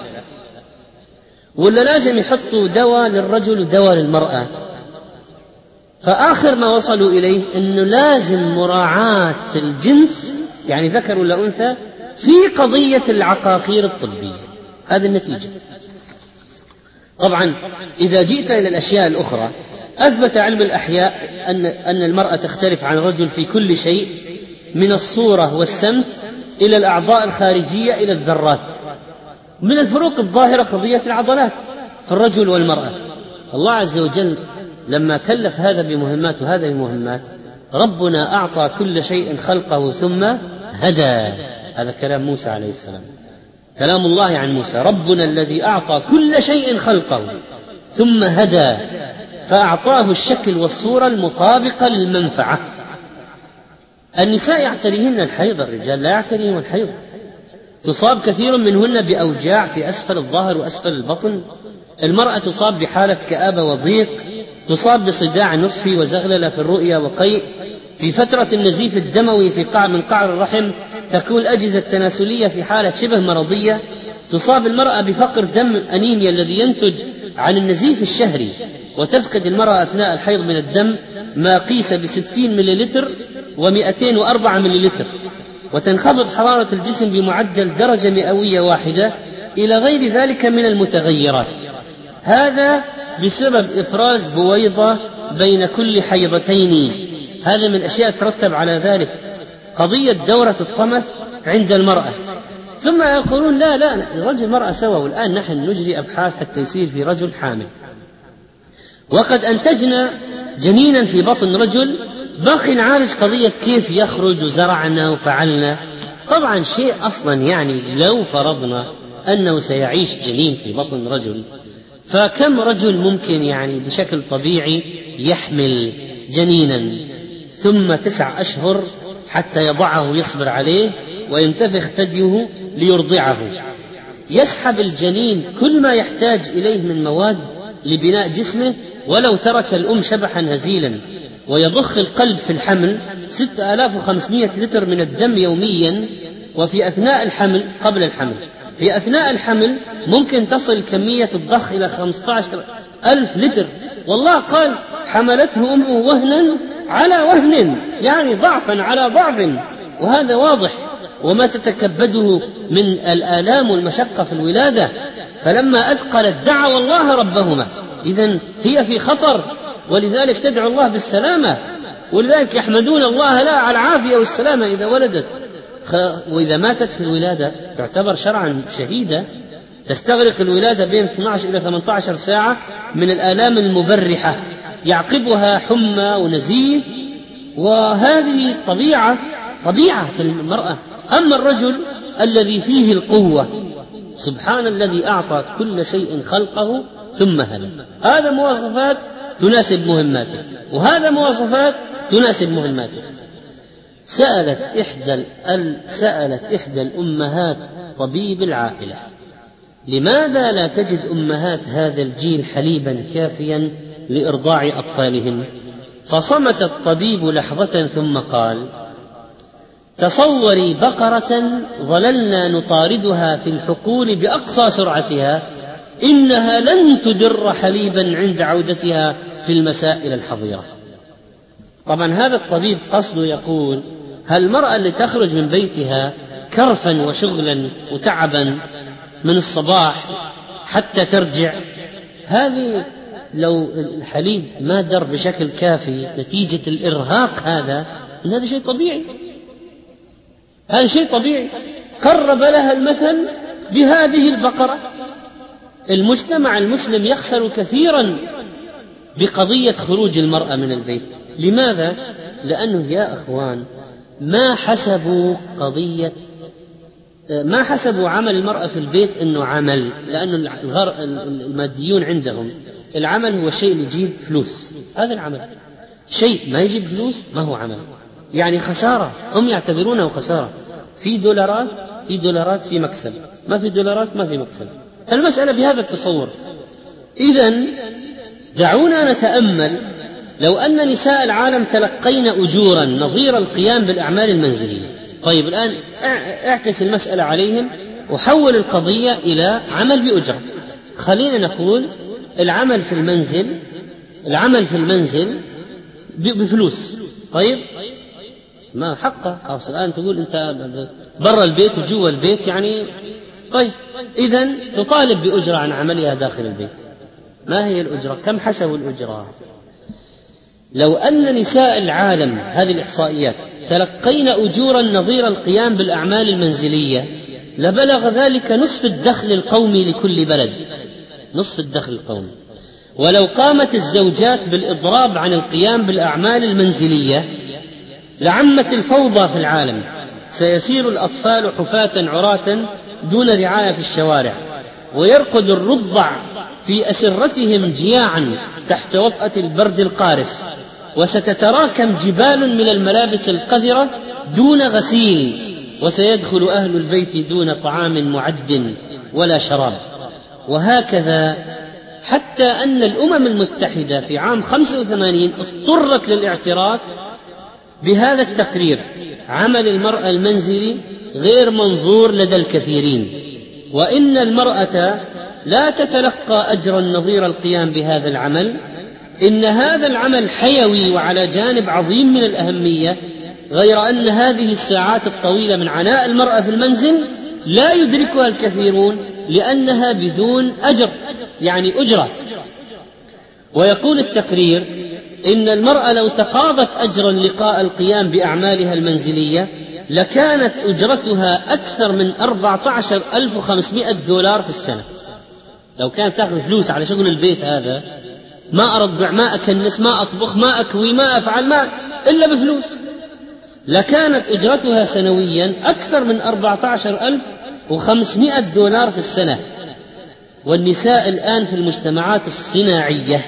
S1: ولا لازم يحطوا دواء للرجل ودواء للمرأة؟ فآخر ما وصلوا إليه أنه لازم مراعاة الجنس يعني ذكر ولا أنثى في قضية العقاقير الطبية. هذه النتيجة. طبعا إذا جئت إلى الأشياء الأخرى أثبت علم الأحياء أن, أن المرأة تختلف عن الرجل في كل شيء من الصورة والسمت إلى الأعضاء الخارجية إلى الذرات. من الفروق الظاهرة قضية العضلات في الرجل والمرأة. الله عز وجل لما كلف هذا بمهمات وهذا بمهمات، ربنا أعطى كل شيء خلقه ثم هدى. هذا كلام موسى عليه السلام، كلام الله عن موسى. ربنا الذي أعطى كل شيء خلقه ثم هدى فأعطاه الشكل والصورة المطابقة للمنفعة. النساء يعتريهن الحيض، الرجال لا يعتريهم الحيض. تصاب كثير منهن بأوجاع في أسفل الظهر وأسفل البطن. المرأة تصاب بحالة كآبة وضيق، تصاب بصداع نصفي وزغللة في الرؤية وقيء. في فترة النزيف الدموي في قاع من قعر الرحم تكون الأجهزة التناسلية في حالة شبه مرضية. تصاب المرأة بفقر دم أنيميا الذي ينتج عن النزيف الشهري، وتفقد المرأة أثناء الحيض من الدم ما قيس بستين مليلتر ومئتين وأربعة مليلتر، وتنخفض حرارة الجسم بمعدل درجة مئوية واحدة، إلى غير ذلك من المتغيرات. هذا بسبب إفراز بويضة بين كل حيضتين. هذا من الأشياء ترتب على ذلك قضية دورة الطمث عند المرأة. ثم يقولون لا لا الرجل والمرأة سوا، والآن نحن نجري أبحاث حتى يصير في رجل حامل، وقد أنتجنا جنينا في بطن رجل، باقي نعالج قضية كيف يخرج وزرعنا وفعلنا. طبعا شيء أصلا يعني لو فرضنا أنه سيعيش جنين في بطن رجل، فكم رجل ممكن يعني بشكل طبيعي يحمل جنينا ثم تسع أشهر حتى يضعه ويصبر عليه وينتفخ ثديه ليرضعه، يسحب الجنين كل ما يحتاج إليه من مواد لبناء جسمه ولو ترك الأم شبحا هزيلا، ويضخ القلب في الحمل ستة آلاف وخمسمائة لتر من الدم يوميا. وفي أثناء الحمل قبل الحمل في أثناء الحمل ممكن تصل كمية الضخ إلى خمسة عشر ألف لتر. والله قال حملته أمه وهنا على وهن، يعني ضعفا على ضعف، وهذا واضح. وما تتكبده من الآلام والمشقة في الولادة، فلما أثقلت دعوا الله ربهما. إذن هي في خطر، ولذلك تدعو الله بالسلامة، ولذلك يحمدون الله لا على العافية والسلامة إذا ولدت. وإذا ماتت في الولادة تعتبر شرعا شهيدة، تستغرق الولادة بين اثنتي عشرة إلى ثمانية عشر ساعة من الآلام المبرحة، يعقبها حمى ونزيف، وهذه طبيعة طبيعة في المرأة. أما الرجل الذي فيه القوة، سبحان الذي أعطى كل شيء خلقه ثم هدى، هذا مواصفات تناسب مهماته، وهذا مواصفات تناسب مهماته. سألت إحدى سألت إحدى الأمهات طبيب العائلة: لماذا لا تجد أمهات هذا الجيل حليبا كافيا لإرضاع أطفالهم؟ فصمت الطبيب لحظة ثم قال: تصوري بقرة ظللنا نطاردها في الحقول بأقصى سرعتها، إنها لن تدر حليبا عند عودتها في المساء إلى الحظيرة. طبعا هذا الطبيب قصده يقول: هل المرأة اللي تخرج من بيتها كرفا وشغلا وتعبا من الصباح حتى ترجع، هذه لو الحليب ما در بشكل كافي نتيجة الإرهاق هذا، إن هذا شيء طبيعي، هذا شيء طبيعي. قرب لها المثل بهذه البقرة. المجتمع المسلم يخسر كثيرا بقضية خروج المرأة من البيت. لماذا؟ لأنه يا أخوان ما حسبوا قضية ما حسبوا عمل المرأة في البيت إنه عمل، لأن الماديون عندهم العمل هو شيء يجيب فلوس، هذا العمل. شيء ما يجيب فلوس ما هو عمل، يعني خسارة، هم يعتبرونه خسارة. في دولارات في دولارات في مكسب، ما في دولارات ما في مكسب. المسألة بهذا التصور. إذن دعونا نتأمل، لو أن نساء العالم تلقين أجورا نظير القيام بالأعمال المنزلية. طيب الآن اعكس المسألة عليهم وحول القضية إلى عمل بأجرة. خلينا نقول العمل في المنزل العمل في المنزل بفلوس. طيب ما حقه خلاص. الآن تقول أنت برا البيت وجوا البيت، يعني طيب إذن تطالب بأجرة عن عملها داخل البيت. ما هي الأجرة؟ كم حسبوا الأجرة؟ لو أن نساء العالم، هذه الإحصائيات، تلقين أجورا نظير القيام بالأعمال المنزلية لبلغ ذلك نصف الدخل القومي لكل بلد، نصف الدخل القومي. ولو قامت الزوجات بالإضراب عن القيام بالأعمال المنزلية لعمت الفوضى في العالم، سيسير الأطفال حفاة عراة دون رعاية في الشوارع، ويرقد الرضع في أسرتهم جياعا تحت وطأة البرد القارس، وستتراكم جبال من الملابس القذرة دون غسيل، وسيدخل أهل البيت دون طعام معد ولا شراب. وهكذا حتى أن الأمم المتحدة في عام خمسة وثمانين اضطرت للاعتراف بهذا التقرير: عمل المرأة المنزلي غير منظور لدى الكثيرين، وإن المرأة لا تتلقى أجرا نظير القيام بهذا العمل، إن هذا العمل حيوي وعلى جانب عظيم من الأهمية، غير أن هذه الساعات الطويلة من عناء المرأة في المنزل لا يدركها الكثيرون لأنها بدون أجر، يعني أجرة. ويقول التقرير إن المرأة لو تقاضت أجرا لقاء القيام بأعمالها المنزلية لكانت أجرتها أكثر من أربعة عشر ألف وخمسمائة دولار في السنة. لو كانت تأخذ فلوس على شغل البيت هذا، ما أرضع، ما أكنس، ما أطبخ، ما أكوي، ما أفعل، ما إلا بفلوس، لكانت أجرتها سنويا أكثر من أربعة عشر ألف وخمسمائة دولار في السنة. والنساء الآن في المجتمعات الصناعية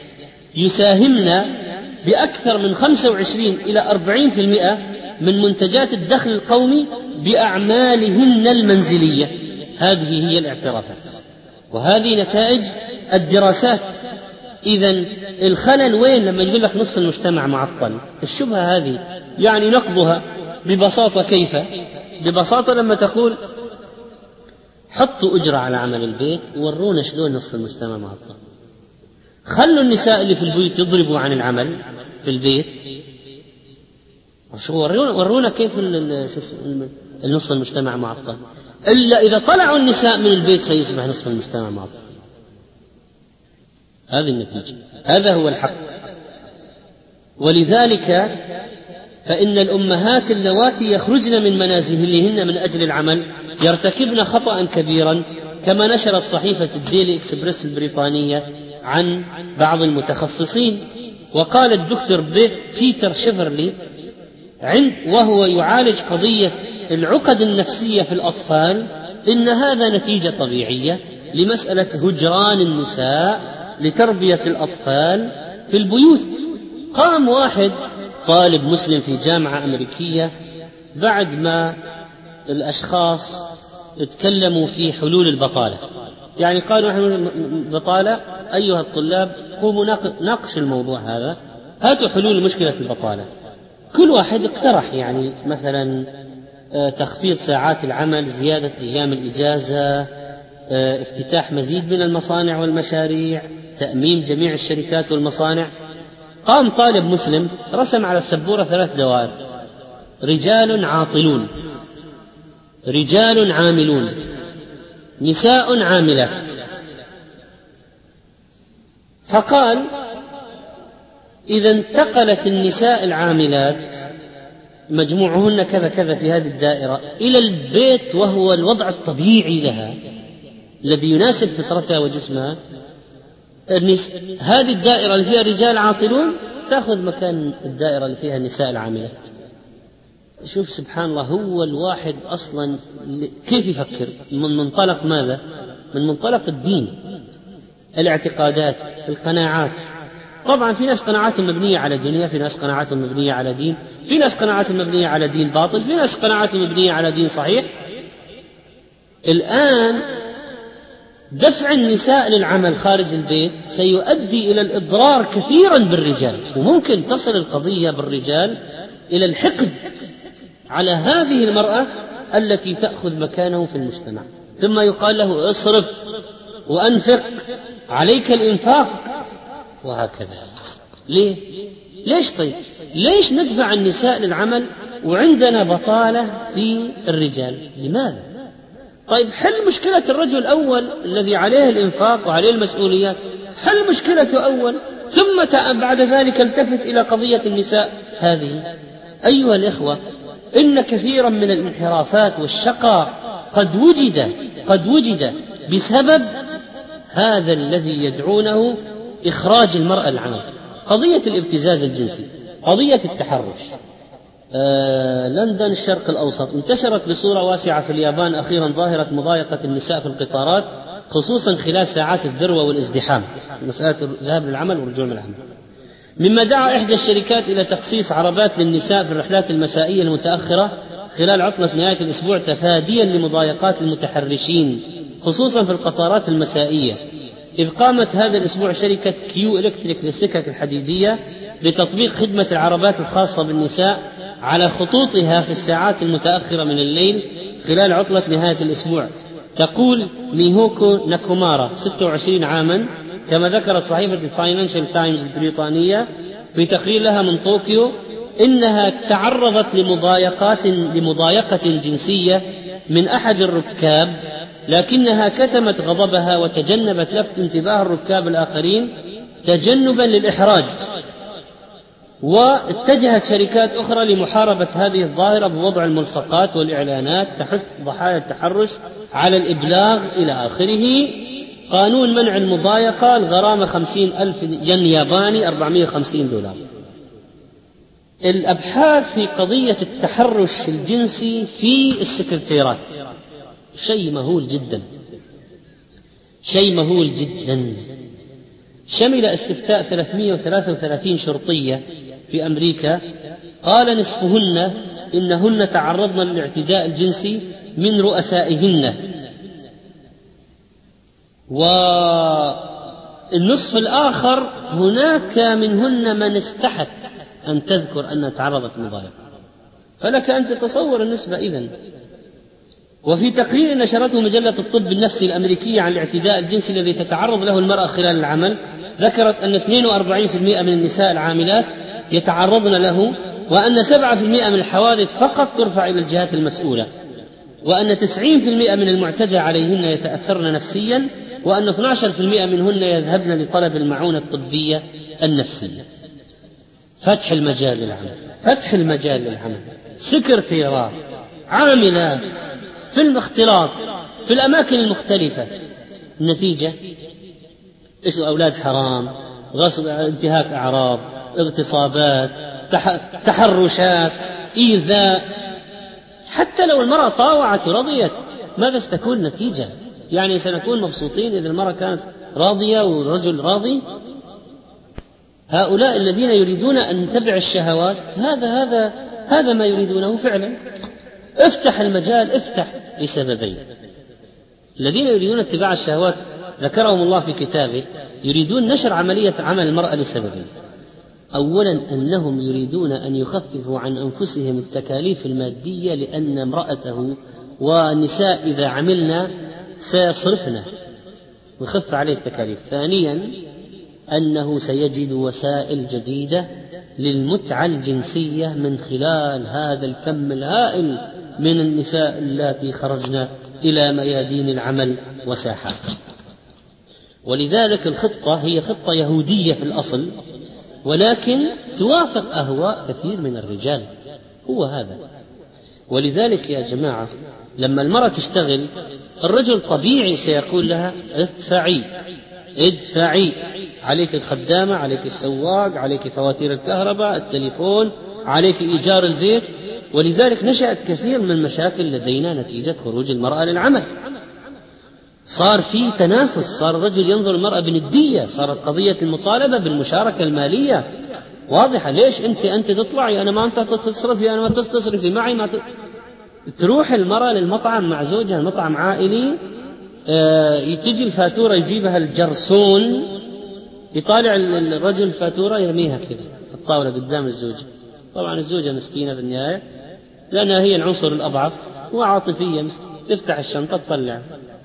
S1: يساهمن بأكثر من خمسة وعشرين إلى أربعين بالمئة من منتجات الدخل القومي بأعمالهن المنزلية. هذه هي الاعترافات، وهذه نتائج الدراسات. إذن الخلل وين لما يقول لك نصف المجتمع معطل؟ الشبهة هذه يعني نقضها ببساطة. كيف؟ ببساطة لما تقول حطوا أجرة على عمل البيت وورونا شلون نصف المجتمع معطل. خلوا النساء اللي في البيت يضربوا عن العمل في البيت، ورونا, ورونا كيف النصف المجتمع معطل، إلا إذا طلعوا النساء من البيت سيصبح نصف المجتمع معطل. هذه النتيجة، هذا هو الحق. ولذلك فإن الأمهات اللواتي يخرجن من منازلهن من أجل العمل يرتكبن خطأ كبيرا، كما نشرت صحيفة الديلي إكسبريس البريطانية عن بعض المتخصصين. وقال الدكتور بيتر شيفرلي عند وهو يعالج قضية العقد النفسية في الأطفال إن هذا نتيجة طبيعية لمسألة هجران النساء لتربية الأطفال في البيوت. قام واحد طالب مسلم في جامعة أمريكية بعد ما الأشخاص تكلموا في حلول البطالة، يعني قالوا حلول البطالة أيها الطلاب قوموا ناقش الموضوع هذا، هاتوا حلول مشكلة البطالة. كل واحد اقترح يعني مثلا تخفيض ساعات العمل، زيادة أيام الإجازة، افتتاح مزيد من المصانع والمشاريع، تأمين جميع الشركات والمصانع. قام طالب مسلم رسم على السبورة ثلاث دوائر: رجال عاطلون، رجال عاملون، نساء عاملات. فقال إذا انتقلت النساء العاملات مجموعهن كذا كذا في هذه الدائرة إلى البيت وهو الوضع الطبيعي لها الذي يناسب فطرتها وجسمها، هذه الدائرة اللي فيها رجال عاطلون تأخذ مكان الدائرة اللي فيها النساء العاملات. شوف سبحان الله، هو الواحد أصلا كيف يفكر؟ من منطلق ماذا؟ من منطلق الدين، الاعتقادات، القناعات. طبعا في ناس قناعاتهم مبنية على دنيا، في ناس قناعاتهم مبنية على دين، في ناس قناعاتهم مبنية على دين باطل، في ناس قناعاتهم مبنية على دين صحيح. الآن دفع النساء للعمل خارج البيت سيؤدي إلى الإضرار كثيرا بالرجال، وممكن تصل القضية بالرجال إلى الحقد على هذه المرأة التي تأخذ مكانه في المجتمع، ثم يقال له اصرف وأنفق، عليك الإنفاق، وهكذا. ليه؟ ليش طيب؟ ليش ندفع النساء للعمل وعندنا بطالة في الرجال؟ لماذا؟ طيب حل مشكلة الرجل الأول الذي عليه الإنفاق وعليه المسؤوليات، حل مشكلته أول، ثم بعد ذلك التفت إلى قضية النساء هذه. أيها الإخوة، إن كثيرا من الانحرافات والشقاء قد وجد قد وجد بسبب هذا الذي يدعونه إخراج المرأة العمل. قضية الابتزاز الجنسي، قضية التحرش، آه، لندن الشرق الأوسط، انتشرت بصورة واسعة في اليابان أخيرا ظاهرة مضايقة النساء في القطارات، خصوصا خلال ساعات الذروة والازدحام، مسألة الذهاب للعمل والرجوع من العمل، مما دعا إحدى الشركات إلى تخصيص عربات للنساء في الرحلات المسائية المتأخرة خلال عطلة نهاية الأسبوع تفاديا لمضايقات المتحرشين خصوصا في القطارات المسائية. إذ قامت هذا الأسبوع شركة كيو إلكتريك للسكك الحديدية بتطبيق خدمة العربات الخاصة بالنساء على خطوطها في الساعات المتأخرة من الليل خلال عطلة نهاية الأسبوع. تقول ميهوكو ناكومارا ستة وعشرين عاما، كما ذكرت صحيفة الفاينانشال تايمز البريطانية في تقرير لها من طوكيو، إنها تعرضت لمضايقات لمضايقة جنسية من أحد الركاب، لكنها كتمت غضبها وتجنبت لفت انتباه الركاب الآخرين تجنبا للإحراج. واتجهت شركات أخرى لمحاربة هذه الظاهرة بوضع الملصقات والإعلانات تحث ضحايا التحرش على الإبلاغ إلى آخره. قانون منع المضايقة، الغرامة خمسين ألف ين ياباني أربعمائة وخمسين دولار. الأبحاث في قضية التحرش الجنسي في السكرتيرات شيء مهول جدا، شيء مهول جدا. شمل استفتاء ثلاثمائة وثلاثة وثلاثين شرطية في أمريكا، قال نصفهن إنهن تعرضن للاعتداء الجنسي من رؤسائهن، والنصف الآخر هناك منهن من استحت أن تذكر أنها تعرضت لمضايقة. فلك أن تتصور النسبة إذن. وفي تقرير نشرته مجلة الطب النفسي الأمريكية عن الاعتداء الجنسي الذي تتعرض له المرأة خلال العمل، ذكرت أن اثنين وأربعين بالمئة من النساء العاملات يتعرضن له، وأن سبعة بالمئة من الحوادث فقط ترفع إلى الجهات المسؤولة، وأن تسعين بالمئة من المعتدى عليهن يتأثرن نفسيا، وأن اثني عشر بالمئة منهن يذهبن لطلب المعونة الطبية النفسية. فتح المجال للعمل، فتح المجال للعمل، سكرتيرات، عاملات في الاختلاط في الأماكن المختلفة. النتيجة إيش؟ أولاد حرام، غصب، انتهاك أعراض، اغتصابات، تحرشات، إيذاء. حتى لو المرأة طاوعت ورضيت ماذا ستكون النتيجة؟ يعني سنكون مبسوطين إذا المرأة كانت راضية والرجل راضي؟ هؤلاء الذين يريدون أن نتبع الشهوات هذا هذا هذا ما يريدونه فعلا. افتح المجال، افتح لسببين. الذين يريدون اتباع الشهوات ذكرهم الله في كتابه يريدون نشر عملية عمل المرأة لسببين. أولا أنهم يريدون أن يخففوا عن أنفسهم التكاليف المادية، لأن امرأته والنساء إذا عملنا سيصرفنا ويخف عليه التكاليف. ثانيا أنه سيجد وسائل جديدة للمتعة الجنسية من خلال هذا الكم الهائل من النساء اللاتي خرجن إلى ميادين العمل وساحات. ولذلك الخطة هي خطة يهودية في الأصل، ولكن توافق أهواء كثير من الرجال، هو هذا. ولذلك يا جماعة لما المرأة تشتغل الرجل طبيعي سيقول لها ادفعي ادفعي، عليك الخدامة، عليك السواق، عليك فواتير الكهرباء، التليفون، عليك إيجار البيت. ولذلك نشأت كثير من المشاكل لدينا نتيجة خروج المرأة للعمل. صار في تنافس، صار الرجل ينظر المرأة بندية، صارت قضية المطالبة بالمشاركة المالية واضحة. ليش أنت أنت تطلعي أنا ما أنت تصرفي، أنا ما تصرفي معي ما ت... تروح المرأة للمطعم مع زوجها، المطعم عائلي، آه تجي الفاتورة يجيبها الجرسون، يطالع الرجل الفاتورة يرميها كذا في الطاولة قدام الزوجة. طبعا الزوجة مسكينة في النهاية لأنها هي العنصر الأضعف وعاطفية، تفتح الشنطة تطلع.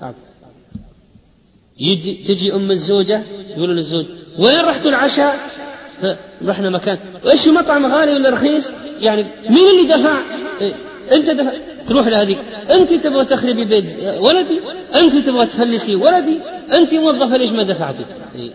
S1: يجي تجي أم الزوجة تقول للزوج وين رحتوا العشاء؟ رحنا مكان. وإيش مطعم غالي ولا رخيص؟ يعني مين اللي دفع؟ إيه؟ أنت دفع. تروح لهذيك أنت تبغى تخربي بيت ولدي، أنت تبغى تفلسي ولدي، أنت موظفة ليش ما دفعتي؟ إيه؟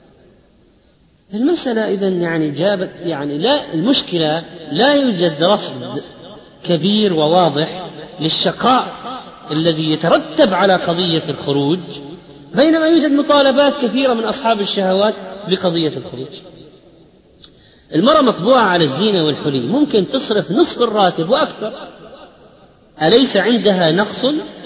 S1: المسألة إذن يعني جابت يعني لا المشكلة لا يوجد رصد كبير وواضح للشقاء الذي يترتب على قضية الخروج، بينما يوجد مطالبات كثيرة من أصحاب الشهوات بقضية الخروج. المرأة مطبوعة على الزينة والحلي، ممكن تصرف نصف الراتب وأكثر، أليس عندها نقص؟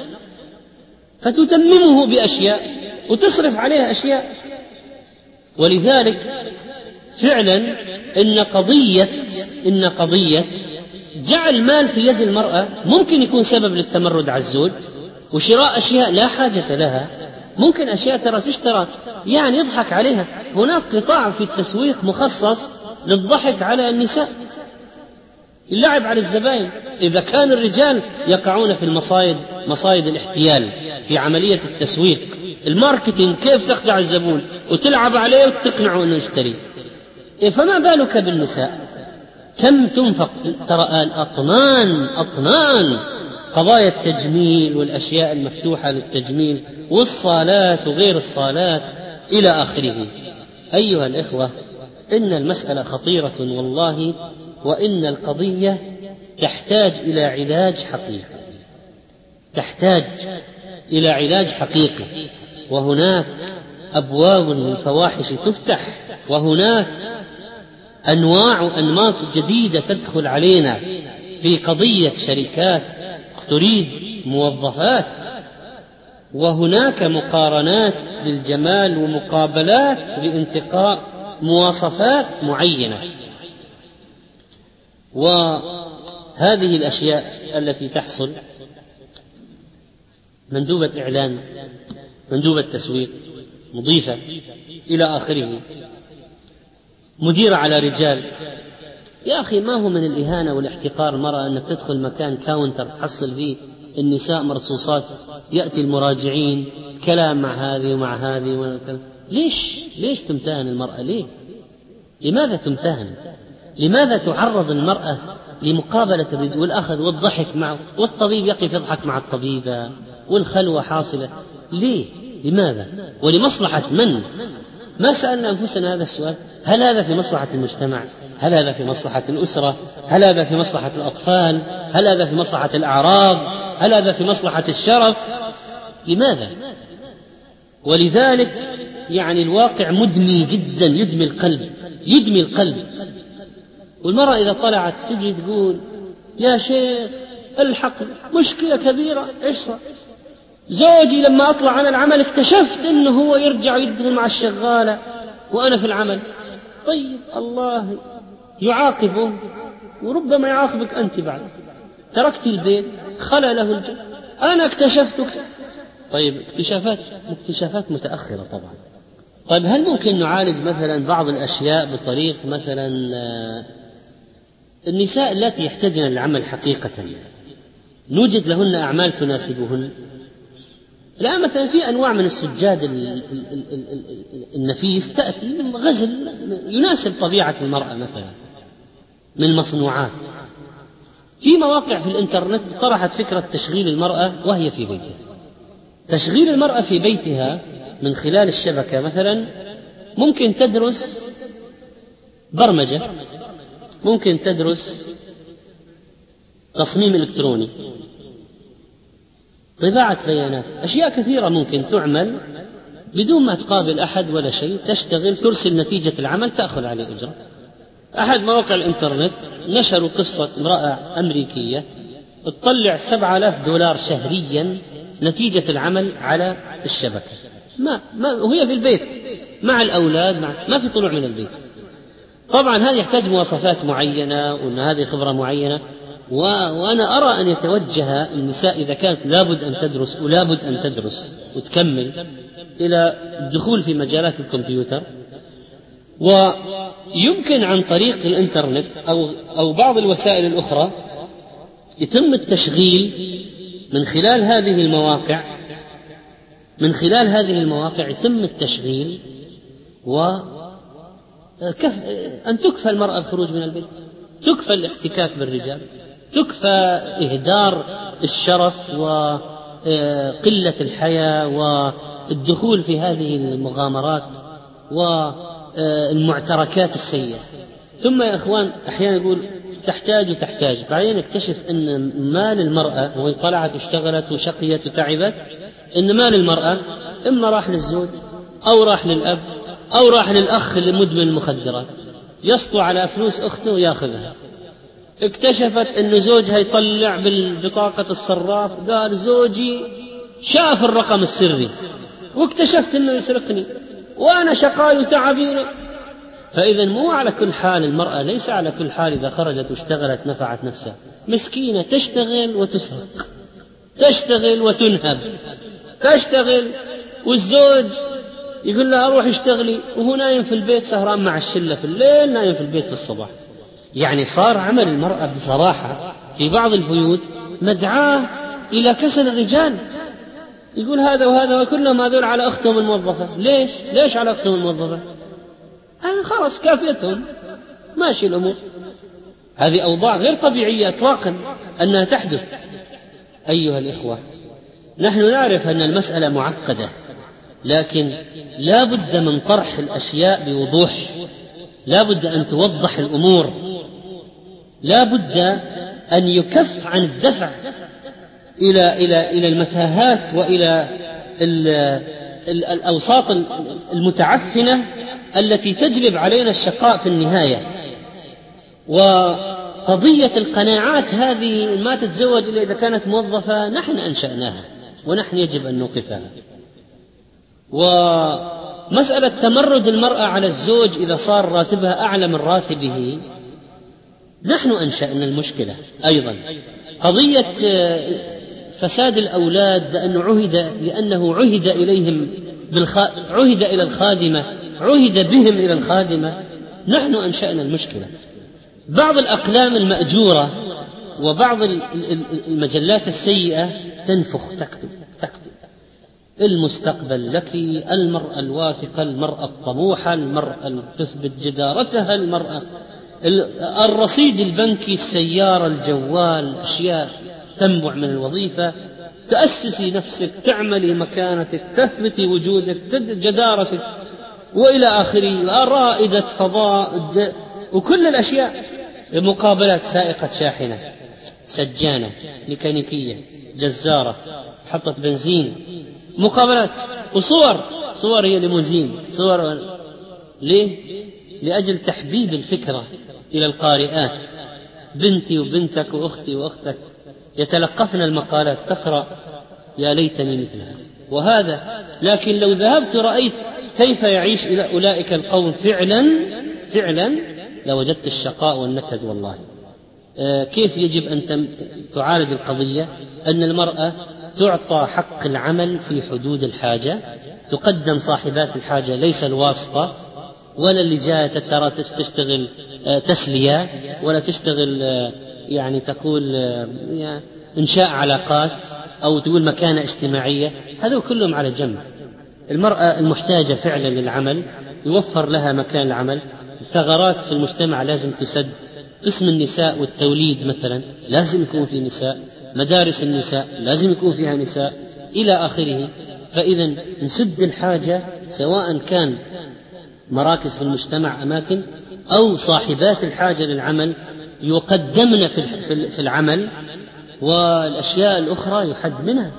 S1: فتتممه بأشياء وتصرف عليها أشياء. ولذلك فعلا إن قضية إن قضية جعل مال في يد المرأة ممكن يكون سبب للتمرد على الزوج وشراء أشياء لا حاجة لها. ممكن أشياء ترى تشترى يعني يضحك عليها. هناك قطاع في التسويق مخصص للضحك على النساء، اللعب على الزبائن. إذا كان الرجال يقعون في المصايد مصايد الاحتيال في عملية التسويق الماركتينج، كيف تخدع الزبون وتلعب عليه وتقنعه أنه يشتري، فما بالك بالنساء؟ كم تنفق؟ ترى الأطنان أطنان قضايا التجميل والأشياء المفتوحة للتجميل والصالات وغير الصالات إلى آخره. أيها الإخوة إن المسألة خطيرة والله، وإن القضية تحتاج إلى علاج حقيقي، تحتاج إلى علاج حقيقي. وهناك أبواب للفواحش تفتح، وهناك أنواع وأنماط جديدة تدخل علينا في قضية شركات تريد موظفات، وهناك مقارنات للجمال ومقابلات لانتقاء مواصفات معينة. وهذه الأشياء التي تحصل مندوبة إعلان، مندوبة تسويق، مضيفة إلى آخره، مديرة على رجال. يا أخي ما هو من الإهانة والاحتقار المرأة أنك تدخل مكان كاونتر تحصل فيه النساء مرصوصات، يأتي المراجعين كلام مع هذه ومع هذه وكلام. ليش ليش تمتهن المرأة؟ ليه؟ لماذا تمتهن؟ لماذا تعرض المرأة لمقابلة الرجل والأخذ والضحك معه، والطبيب يقف يضحك مع الطبيبة، والخلوة حاصلة. ليه؟ لماذا؟ ولمصلحة من؟ ما سألنا أنفسنا هذا السؤال؟ هل هذا في مصلحة المجتمع؟ هل هذا في مصلحة الأسرة؟ هل هذا في مصلحة الأطفال؟ هل هذا في مصلحة الأعراض؟ هل هذا في مصلحة الشرف؟ لماذا؟ ولذلك يعني الواقع مدمي جدا، يدمي القلب، يدمي القلب. والمرأة إذا طلعت تجي تقول يا شيخ الحق مشكلة كبيرة، إيش صار؟ زوجي لما أطلع عن العمل اكتشفت أنه هو يرجع يدخل مع الشغالة وأنا في العمل. طيب الله يعاقبه، وربما يعاقبك أنت بعد، تركت البيت خلى له الجو. أنا اكتشفت. طيب اكتشافات اكتشافات متأخرة طبعا. طيب هل ممكن نعالج مثلا بعض الأشياء بطريق مثلا النساء التي يحتاجن للعمل حقيقة نوجد لهن أعمال تناسبهن؟ لا، مثلا في أنواع من السجاد النفيس تأتي غزل يناسب طبيعة المرأة مثلا من المصنوعات. في مواقع في الإنترنت طرحت فكرة تشغيل المرأة وهي في بيتها. تشغيل المرأة في بيتها من خلال الشبكة مثلا، ممكن تدرس برمجة، ممكن تدرس تصميم إلكتروني، طباعة بيانات، أشياء كثيرة ممكن تعمل بدون ما تقابل أحد ولا شيء، تشتغل ترسل نتيجة العمل تأخذ عليه أجرة. أحد مواقع الإنترنت نشروا قصة امرأة أمريكية تطلع سبعة آلاف دولار شهريا نتيجة العمل على الشبكة، ما, ما وهي في البيت مع الأولاد، مع ما في طلوع من البيت. طبعا هذا يحتاج مواصفات معينة، وأن هذه خبرة معينة، و... وأنا أرى أن يتوجه النساء إذا كانت لابد أن تدرس ولابد أن تدرس وتكمل إلى الدخول في مجالات الكمبيوتر. ويمكن عن طريق الإنترنت أو, أو بعض الوسائل الأخرى يتم التشغيل من خلال هذه المواقع، من خلال هذه المواقع يتم التشغيل و كف... أن تكفى المرأة الخروج من البيت، تكفى الاحتكاك بالرجال، تكفى إهدار الشرف وقلة الحياة والدخول في هذه المغامرات والمعتركات السيئة. ثم يا أخوان أحيانا يقول تحتاج وتحتاج، بعدين اكتشف أن مال المرأة وهي طلعت واشتغلت وشقيت وتعبت، أن مال المرأة إما راح للزوج أو راح للأب أو راح للأخ المدمن المخدرات، يسطو على فلوس أخته ويأخذها. اكتشفت أن زوجها يطلع بالبطاقة الصراف، قال زوجي شاف الرقم السري واكتشفت أنه يسرقني وأنا شقاي وتعبي. فإذا مو على كل حال المرأة، ليس على كل حال إذا خرجت واشتغلت نفعت نفسها، مسكينة تشتغل وتسرق، تشتغل وتنهب، تشتغل والزوج يقول لها أروح اشتغلي وهو نايم في البيت سهران مع الشلة في الليل، نايم في البيت في الصباح. يعني صار عمل المرأة بصراحة في بعض البيوت مدعاة إلى كسل الرجال. يقول هذا وهذا وكلهم هذول على أختهم الموظفة. ليش؟ ليش على أختهم الموظفة؟ أنا خلاص كافيتهم، ماشي الأمور. هذه أوضاع غير طبيعية إطلاقا أنها تحدث. أيها الإخوة، نحن نعرف أن المسألة معقدة، لكن لا بد من طرح الأشياء بوضوح، لا بد أن توضح الأمور، لا بد أن يكف عن الدفع إلى إلى إلى المتاهات وإلى الأوساط المتعفنة التي تجلب علينا الشقاء في النهاية. وقضية القناعات هذه ما تتزوج إلا إذا كانت موظفة، نحن أنشأناها ونحن يجب أن نوقفها. ومسألة تمرد المرأة على الزوج إذا صار راتبها أعلى من راتبه، نحن أنشأنا المشكلة أيضا. قضية فساد الأولاد لأنه عهد لأنه عهد إليهم بالخ... عهد إلى الخادمة، عهد بهم إلى الخادمة، نحن أنشأنا المشكلة. بعض الأقلام المأجورة وبعض المجلات السيئة تنفخ تكتب تكتب المستقبل لك، المرأة الواثقة، المرأة الطموحة، المرأة تثبت جدارتها، المرأة الرصيد البنكي، السيارة، الجوال، أشياء تنبع من الوظيفة. تأسسي نفسك، تعملي مكانتك، تثبتي وجودك، جدارتك، وإلى آخره، رائدة فضاء، وكل الأشياء. مقابلات سائقة شاحنة، سجانة، ميكانيكية، جزارة، محطة بنزين، مقابلات، وصور صور هي ليموزين، صور ليه؟ لأجل تحبيب الفكرة إلى القارئات. بنتي وبنتك وأختي وأختك يتلقفن المقالات، تقرأ يا ليتني مثلها وهذا. لكن لو ذهبت رأيت كيف يعيش إلى أولئك القوم فعلا فعلا لوجدت الشقاء والنكد والله. آه كيف يجب أن تعالج القضية؟ أن المرأة تعطى حق العمل في حدود الحاجة، تقدم صاحبات الحاجة، ليس الواسطة، ولا اللي جاء ترى تشتغل آه تسلية، ولا تشتغل آه يعني تقول آه يعني إنشاء علاقات، أو تقول مكانة اجتماعية. هذا كلهم على جنب. المرأة المحتاجة فعلا للعمل يوفر لها مكان العمل. الثغرات في المجتمع لازم تسد. قسم النساء والتوليد مثلا لازم يكون في نساء، مدارس النساء لازم يكون فيها نساء، إلى آخره. فإذا نسد الحاجة، سواء كان مراكز في المجتمع، أماكن، أو صاحبات الحاجة للعمل يقدمن في العمل، والأشياء الأخرى يحد منها.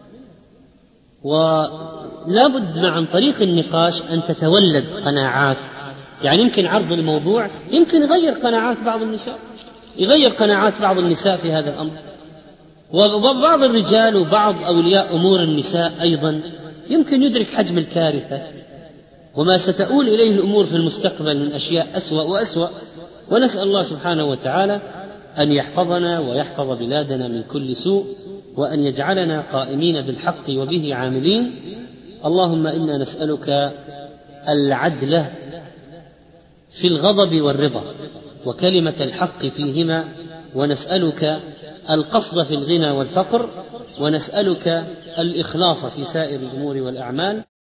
S1: ولا بد عن طريق النقاش أن تتولد قناعات. يعني يمكن عرض الموضوع يمكن يغير قناعات بعض النساء، يغير قناعات بعض النساء في هذا الأمر، وبعض الرجال وبعض أولياء أمور النساء أيضا يمكن يدرك حجم الكارثة وما ستؤول إليه الأمور في المستقبل من أشياء أسوأ وأسوأ. ونسأل الله سبحانه وتعالى أن يحفظنا ويحفظ بلادنا من كل سوء، وأن يجعلنا قائمين بالحق وبه عاملين. اللهم إنا نسألك العدل في الغضب والرضا، وكلمة الحق فيهما، ونسألك القصد في الغنى والفقر، ونسألك الإخلاص في سائر الأمور والأعمال.